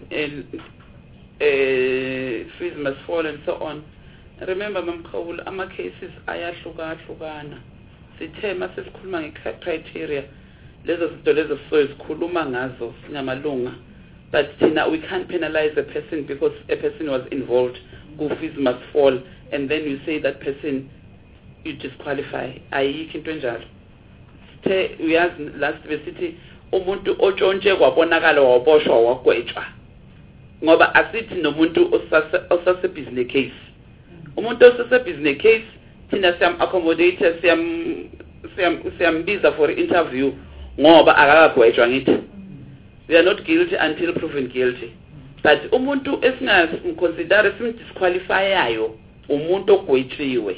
uh, Fees Must Fall and so on, remember Mamkaula, ama cases ayahluka hlukana. Sithe masesikhuluma nge-criteria, lezo zinto lezo sizozikhuluma ngazo singamalunga. But now we can't penalize a person because a person was involved. Go fees must fall, and then you say that person you disqualify. Ayikho into enjalo. Sithe uyazi last besithi umuntu otshontshe kwabonakala waboshwa wagwetshwa. Ngoba asithi nomuntu osase business case. Umuntu osase business case thina siyam accommodate siyam siyam siyambiza for interview ngoba akakagwetshwa ngithi. We are not guilty until proven guilty. But umuntu esingaconsider simdisqualifyayo umuntu ogwetshiwe.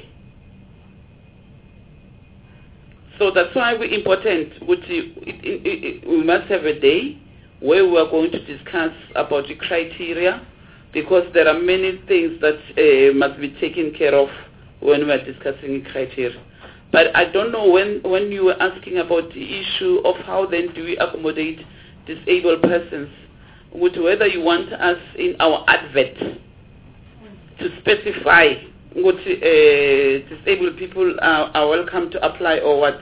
So that's why we're important. We must have a day where we are going to discuss about the criteria, because there are many things that uh, must be taken care of when we are discussing criteria. But I don't know when, when you were asking about the issue of how then do we accommodate disabled persons, with whether you want us in our advert to specify what uh, disabled people are, are welcome to apply or what.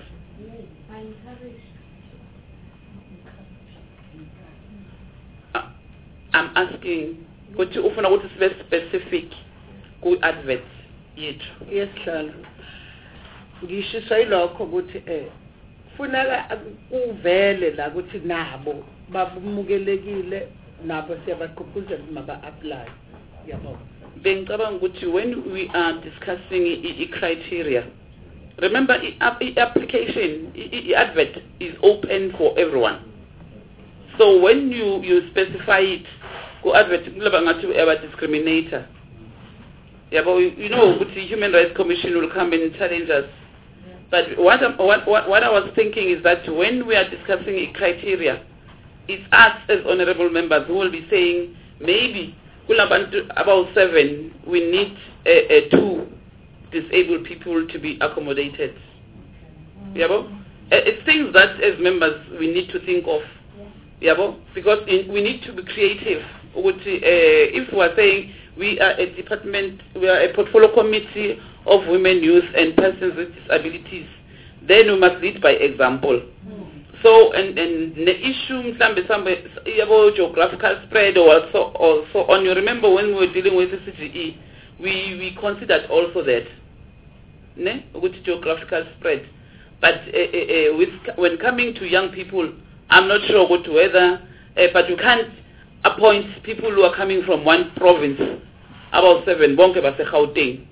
Uh, I'm asking, what you often what is very specific ku advert yethu. Yes, Hlala. Ngisho yilokho ukuthi eh funeka kuvele la ukuthi nabo bamukelekile nabo siyabaqhuquzela maba apply. Yabo. Bengicabanga ukuthi when we are discussing i criteria, remember the application, the advert is open for everyone. So when you you specify it, go advert kulaba ngathi we are discriminator. Yabo, you know, the Human Rights Commission will come and challenge us. But what, what, what, what I was thinking is that when we are discussing a criteria, it's us as honorable members who will be saying, maybe about seven, we need uh, uh, two disabled people to be accommodated. Yeah, uh, it's things that as members we need to think of. Yeah, because in, we need to be creative. Which, uh, if we are saying we are a department, we are a portfolio committee of women, youth, and persons with disabilities, then we must lead by example. Mm. So, and, and the issue, some geographical spread or so, or so on. You remember when we were dealing with the C G E, we, we considered also that, ne? With geographical spread. But uh, uh, with, when coming to young people, I'm not sure what whether, uh, but you can't appoint people who are coming from one province, about seven, bonke base Gauteng.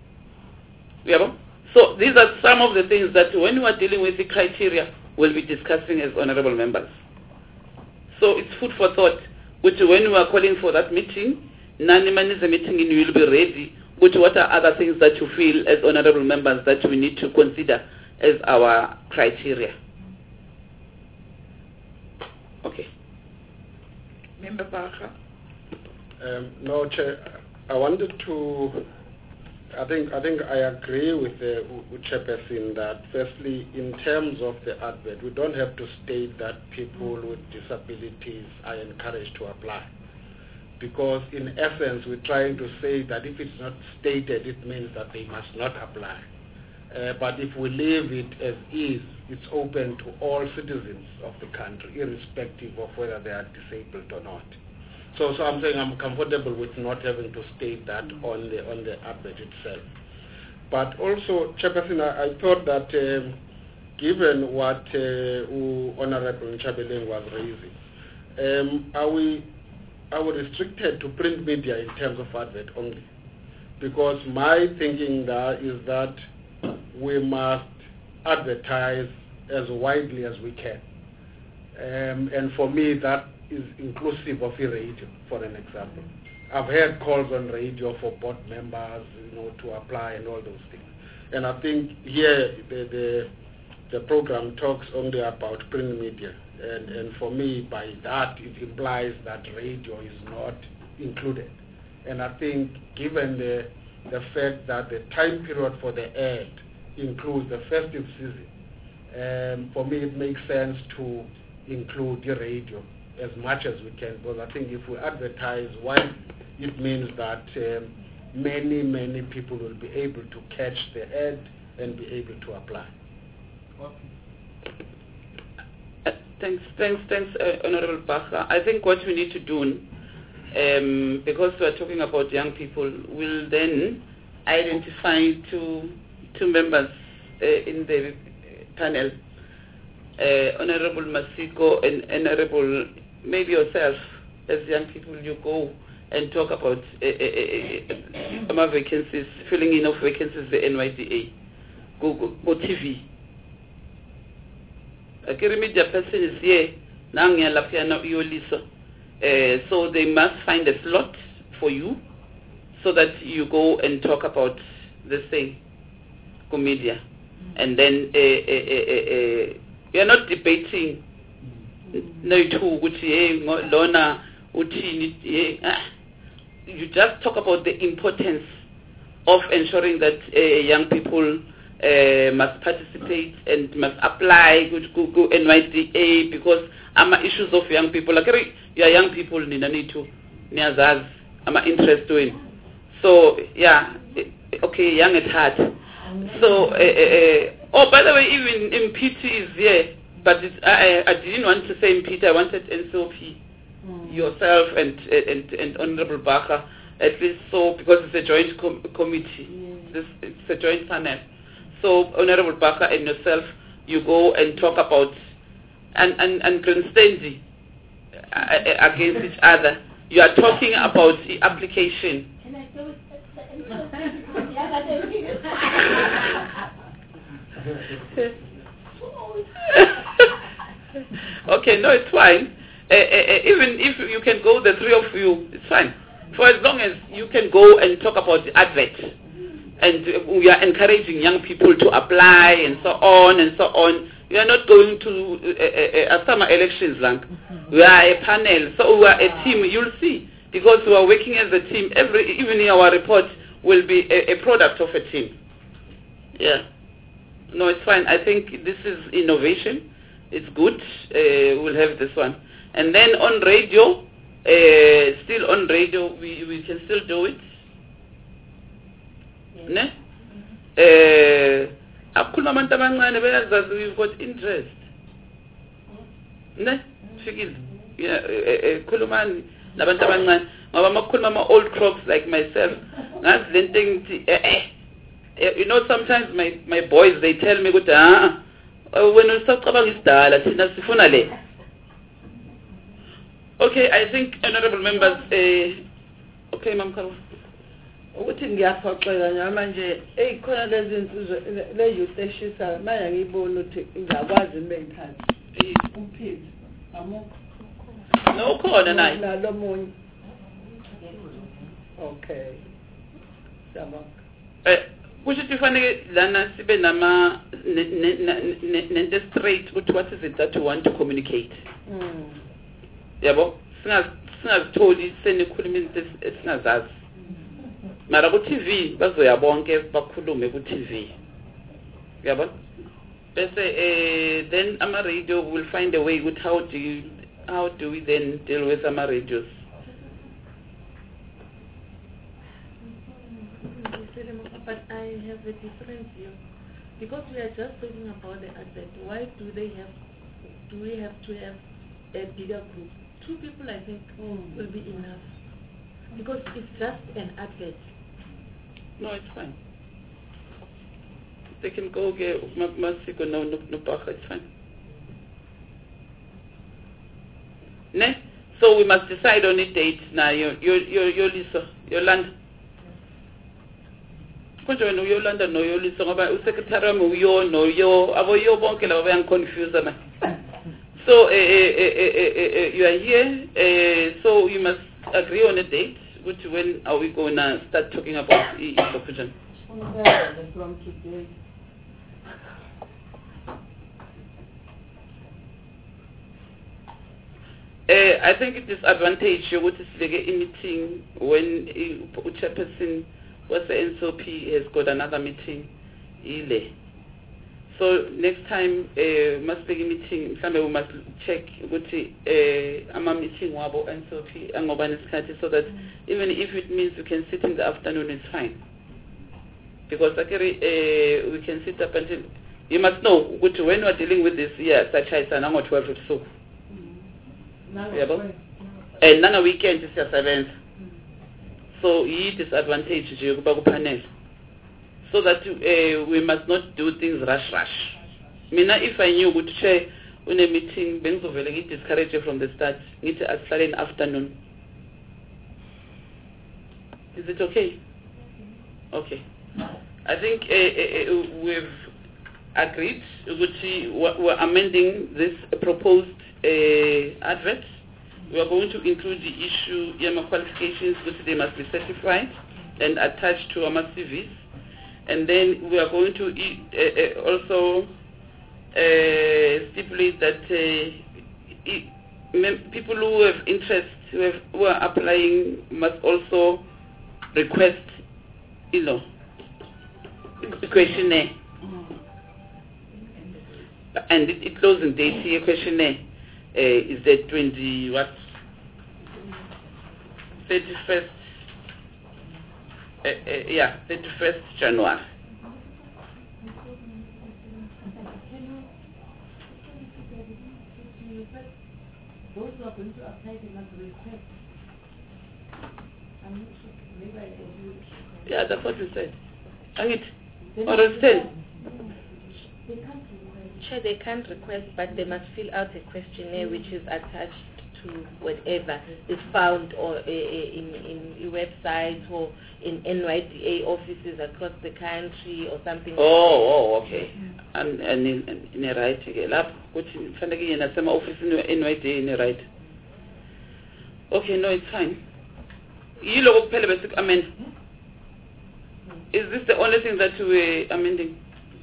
So these are some of the things that when we are dealing with the criteria, we'll be discussing as honorable members. So it's food for thought, which when we are calling for that meeting, Naniman is a meeting and you will be ready, which what are other things that you feel as honorable members that we need to consider as our criteria. Okay. Member Barker. Um, no, Chair, I wanted to I think I think I agree with the with Chairperson that firstly, in terms of the advert, we don't have to state that people with disabilities are encouraged to apply, because in essence we're trying to say that if it's not stated, it means that they must not apply. Uh, but if we leave it as is, it's open to all citizens of the country, irrespective of whether they are disabled or not. So, so I'm saying I'm comfortable with not having to state that on the on the advert itself. But also, Chairperson, I, I thought that um, given what uh, Honorable Nchabeleng was raising, um, are we are we restricted to print media in terms of advert only? Because my thinking there is that we must advertise as widely as we can, um, and for me that is inclusive of e-radio, for an example. I've heard calls on radio for board members, you know, to apply and all those things. And I think here the the, the program talks only about print media, and, and for me, by that it implies that radio is not included. And I think given the the fact that the time period for the ad includes the festive season, um, for me it makes sense to include the radio as much as we can, because I think if we advertise widely, it means that um, many, many people will be able to catch the ad and be able to apply. Uh, thanks, thanks, thanks, uh, Honorable Bacher. I think what we need to do, um, because we are talking about young people, we'll then identify two, two members uh, in the panel, uh, Honorable Masiko and Honorable, maybe yourself, as young people, you go and talk about uh, uh, uh, vacancies, filling in of vacancies, the N Y D A. Go, go, go T V. A media person is here, uh, so they must find a slot for you so that you go and talk about the thing, media. And then uh, uh, uh, uh, we are not debating no two which Lona you just talk about the importance of ensuring that uh, young people uh, must participate and must apply go, go N Y D A, because I'm issues of young people like you are young people need to niazaz I'm interested in. So yeah, okay, young at heart. So uh, uh, oh, by the way, even M P T is here, but it, I, I didn't want to say M P T. I wanted N C O P, mm. yourself and, and and Honorable Bacher, at least so, because it's a joint com- committee. Mm. This, it's a joint panel. So Honorable Bacher and yourself, you go and talk about and and and Grandstandy uh, against each other. You are talking about the application. Can I go with okay, no, it's fine. Uh, uh, uh, even if you can go, the three of you, it's fine. For as long as you can go and talk about the advert. And uh, we are encouraging young people to apply and so on and so on. We are not going to uh, uh, uh, summer elections lang. We are a panel, so we are a team, you'll see. Because we are working as a team. Every, even in our report will be a, a product of a team. Yeah. No, it's fine. I think this is innovation. It's good. Uh, we'll have this one. And then on radio, uh, still on radio, we, we can still do it. Yes. Ne? Uh, we've got interest. Ne? Yeah, Kulumani. Old crops like myself. You know, sometimes my, my boys, they tell me, ah, when you start about this, okay, I think honorable members, uh, okay, Ma'am Karwa. Ukuthi ngiyaphoxela ngamanje eyikhona lezi insizwe le youth eshisa manje ngibona ukuthi ngiyakwazi mengithatha umphindi amukho no khona naye nalo munye okay sabona eh kusho ukuthi fanele lana sibe nama nento straight ukuthi what is it that you want to communicate mm yabo singazitholi senikhuluma into esingazazi mara ku T V bazoya bonke bakhulume ku T V yabo bese eh then ama radio will find a way with how do you how do we then deal with ama radios. But I have a different view because we are just talking about the advert. Why do they have do we have to have a bigger group? Two people, I think, mm. will be enough because it's just an advert. No, it's fine. They can go get Masiko no no no back. It's fine. Ne? So we must decide on a date now. You you you you Lisa, Yolanda. Konje wena uyolanda no Yolisa ngoba usecretary wami uyo no yo abo yo bonke laba bayan confuse na. So uh, uh, uh, uh, uh, you are here, uh, so you must agree on a date. which when are we going to start talking about e-Bokujana? From today. Uh, I think it is advantage yokuthi sibeke meeting when the chairperson was the N S O P has got another meeting ile. So next time uh, must be meeting mhlambe we must check ukuthi uh, ama meeting wabo N S O P angoba nesikhathi so that even if it means we can sit in the afternoon it's fine. Because actually uh, we can sit up until you must know ukuthi when we are dealing with this year such as anango twelve ebusuku. Yabo and nanga weekend siyasebenza so yi disadvantage nje yokuba kupanel so that uh, we must not do things rush rush. Mina if I knew ukuthi che une meeting bengizovele ngi discourage from the start ngithi asihlale in afternoon. Is it okay? Okay. I think uh, uh, we've agreed ukuthi we're amending this proposed Uh, advert. We are going to include the issue Yama qualifications which they must be certified and attached to our C Vs, and then we are going to e uh, uh, also uh, stipulate that uh, e people who have interest who, have, who are applying must also request, you know, a questionnaire, and it, it closing date here questionnaire. Uh, is the twenty what thirty first uh, uh, yeah thirty first January. Those who are going to apply they must request. I'm not sure. Maybe I can. Yeah, that's what you said. And it or it's ten. They can't. Sure, they can't request, but they must fill out a questionnaire which is attached to whatever is found or uh, in, in websites or in N Y D A offices across the country or something. Oh, oh, okay. And and in, in a right again. Lap, which fanaki in a same office in N Y D A in a right. Okay, no, it's fine. You look pele basic amend. Is this the only thing that we're amending?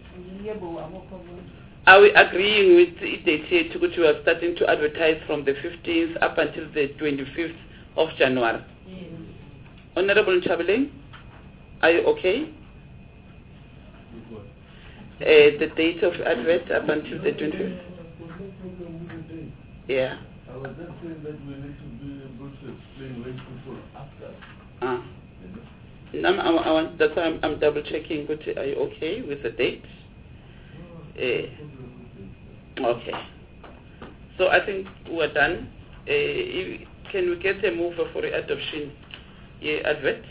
Are we agreeing with the date to which we are starting to advertise from the fifteenth up until the twenty-fifth of January? Yes. Honorable Chabeling, are you okay? Uh, the date of advert up until the twenty-fifth? Yeah. I was just saying that we need to be able to explain when people after. Ah. No, I, I want, that's why I'm, I'm double checking. Are you okay with the date? Uh, okay. So I think we're done. Uh, can we get a mover for the adoption yeah, advert?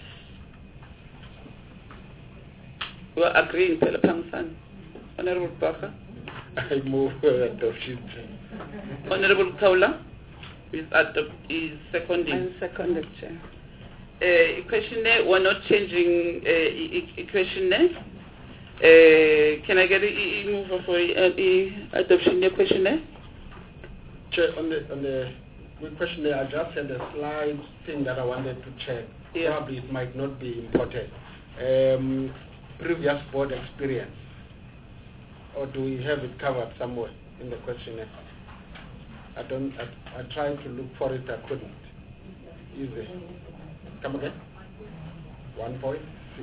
We're agreeing, Pela Pangsan. Honorable Parker? I move for adoption. Honorable Kaula is, adopt, is seconding. I'm seconded, Chair. Uh, questionnaire, we're not changing uh, uh, questionnaire. Uh, can I get a, a mover for a, a adoption your questionnaire? Chair, on the on the questionnaire, I just had a slide thing that I wanted to check. Yeah. Probably it might not be important. Um, previous board experience, or do we have it covered somewhere in the questionnaire? I don't. I, I tried to look for it. I couldn't. Is it? Come again. One point six.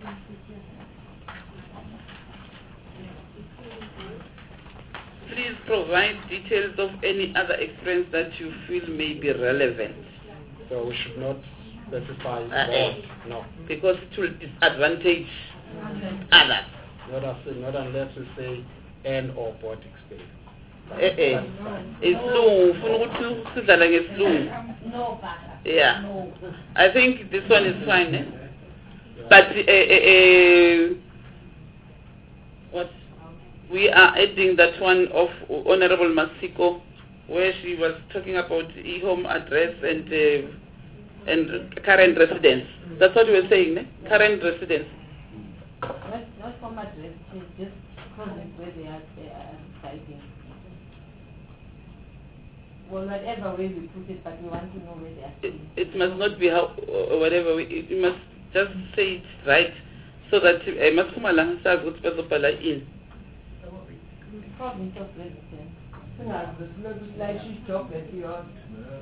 Please provide details of any other experience that you feel may be relevant. So we should not specify Uh, board, no. Because it will disadvantage others. Not, as, not unless we say N or board experience. Eh, eh. Isilungu, ufuna ukuthi sidlala ngesilungu. Yeah. I think this one is fine. Eh? But uh, uh, uh, what? We are adding that one of Honorable Masiko, where she was talking about e-home address and uh, and current residence. That's what we were saying, ne? Current residence. Not, not from address, just contact where they are, they are residing. Well, whatever way we put it, but we want to know where they are It, staying. it must not be how, or whatever, we, it, you must just say it right, so that I must come along in. Province of residence. Like she's chocolate, you are.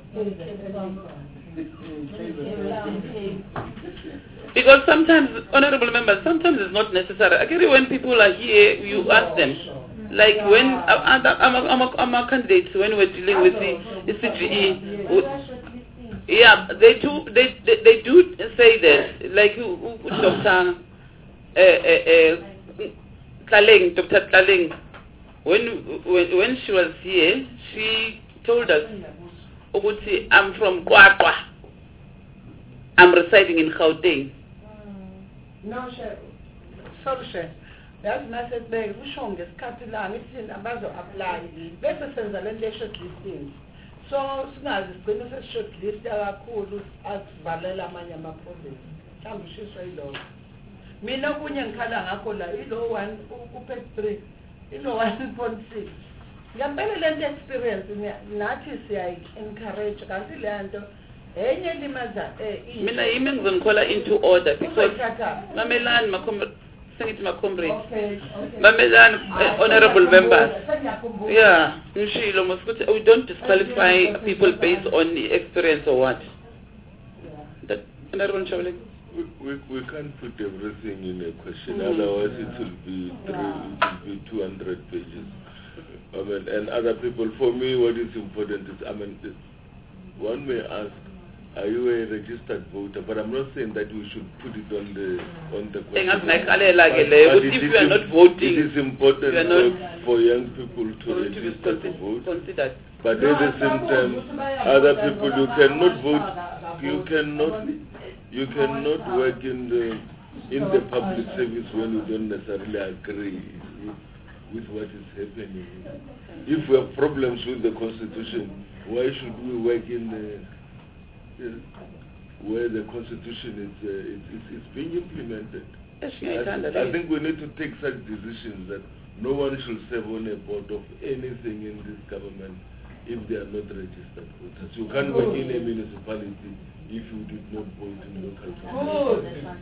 Because sometimes, honorable members, sometimes it's not necessary. Actually, when people are here, you ask them. Like when uh, I'm, a, I'm, a, I'm a candidate, when we're dealing with the, the C G E, yeah, they do, they, they, they do say that, like Doctor Uh, uh, uh, Tlaleng, Doctor Tlaleng, when, when when she was here, she told us, I'm from Kwakwa. I'm residing in Gauteng. No, sir. Sorry, sir. Yazi nasetibeke kusho ngesikhathi la ngithi abazo apply bese senza le nto shortlisting. So singazi sigcine sesishortlist kakhulu asivalela amanye ama-province. Mhlawumbe ushiswa yiloko. Mina kunye ngikhala ngakho la ilo one upet three ilo one point six. Ngempela le nto experience nathi siyayi-encourage kanti le nto enye limaza eh mina yimi ngizongikhola into order because mamelani makhomrade sengithi makhomrade mamelani honorable members, yeah ngishilo masukuthi we don't disqualify people based on experience or what. That honorable Nchobile, we, we, we can't put everything in a question, mm. otherwise it will be three, it will be two hundred pages. I mean, and other people, for me, what is important is, I mean, it's, one may ask, are you a registered voter? But I'm not saying that we should put it on the on the question. But, but if you are not voting, it is important for, for young people to register to vote. Considered. But at the same time, other people, you cannot vote. You cannot you cannot work in the in the public service when you don't necessarily agree with, with what is happening. If we have problems with the Constitution, why should we work in the where the Constitution is, uh, is, is, is being implemented? I, I think we need to take such decisions that no one should serve on a board of anything in this government if they are not registered voters. You can't work in a municipality if you did not vote in local government.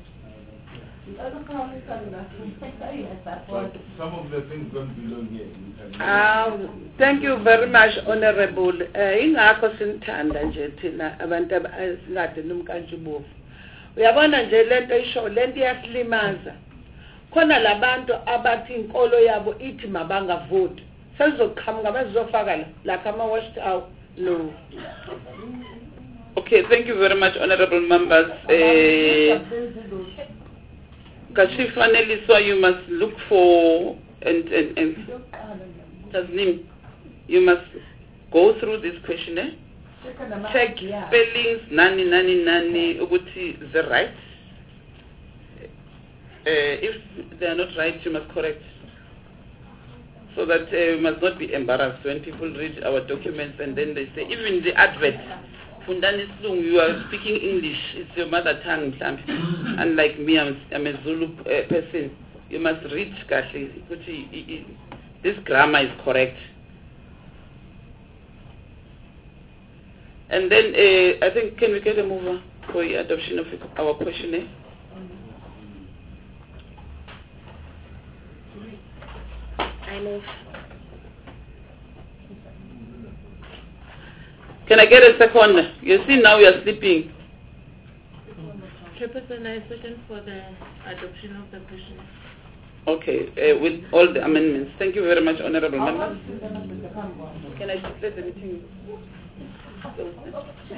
Some of the things don't belong here. Um, thank you very much, Honorable. Ingakho sinithanda nje thina abantu abasingade nomkantshubovu. Uyabona nje lento isho lento iyasilimaza. Khona labantu abathi inkolo yabo ithi mabangavoti. Sezoqhamuka bazofaka la like ama washed out. No. Okay, thank you very much, honorable members. Uh, Kashifaneli, so you must look for and and and Tasnim, you must go through this questionnaire, check spellings, nani nani nani, uguti the right. Uh, if they are not right, you must correct, so that uh, we must not be embarrassed when people read our documents and then they say, even the advert, Fundani Slung, you are speaking English, it's your mother tongue, unlike me, I'm, I'm a Zulu uh, person. You must read Kashi. This grammar is correct. And then uh, I think, can we get a mover for the adoption of our questionnaire? I move. Can I get a second? You see now you are sleeping. Chairperson, I second for the adoption of the question. Okay, uh, with all the amendments. Thank you very much, honorable members. Can I declare the meeting?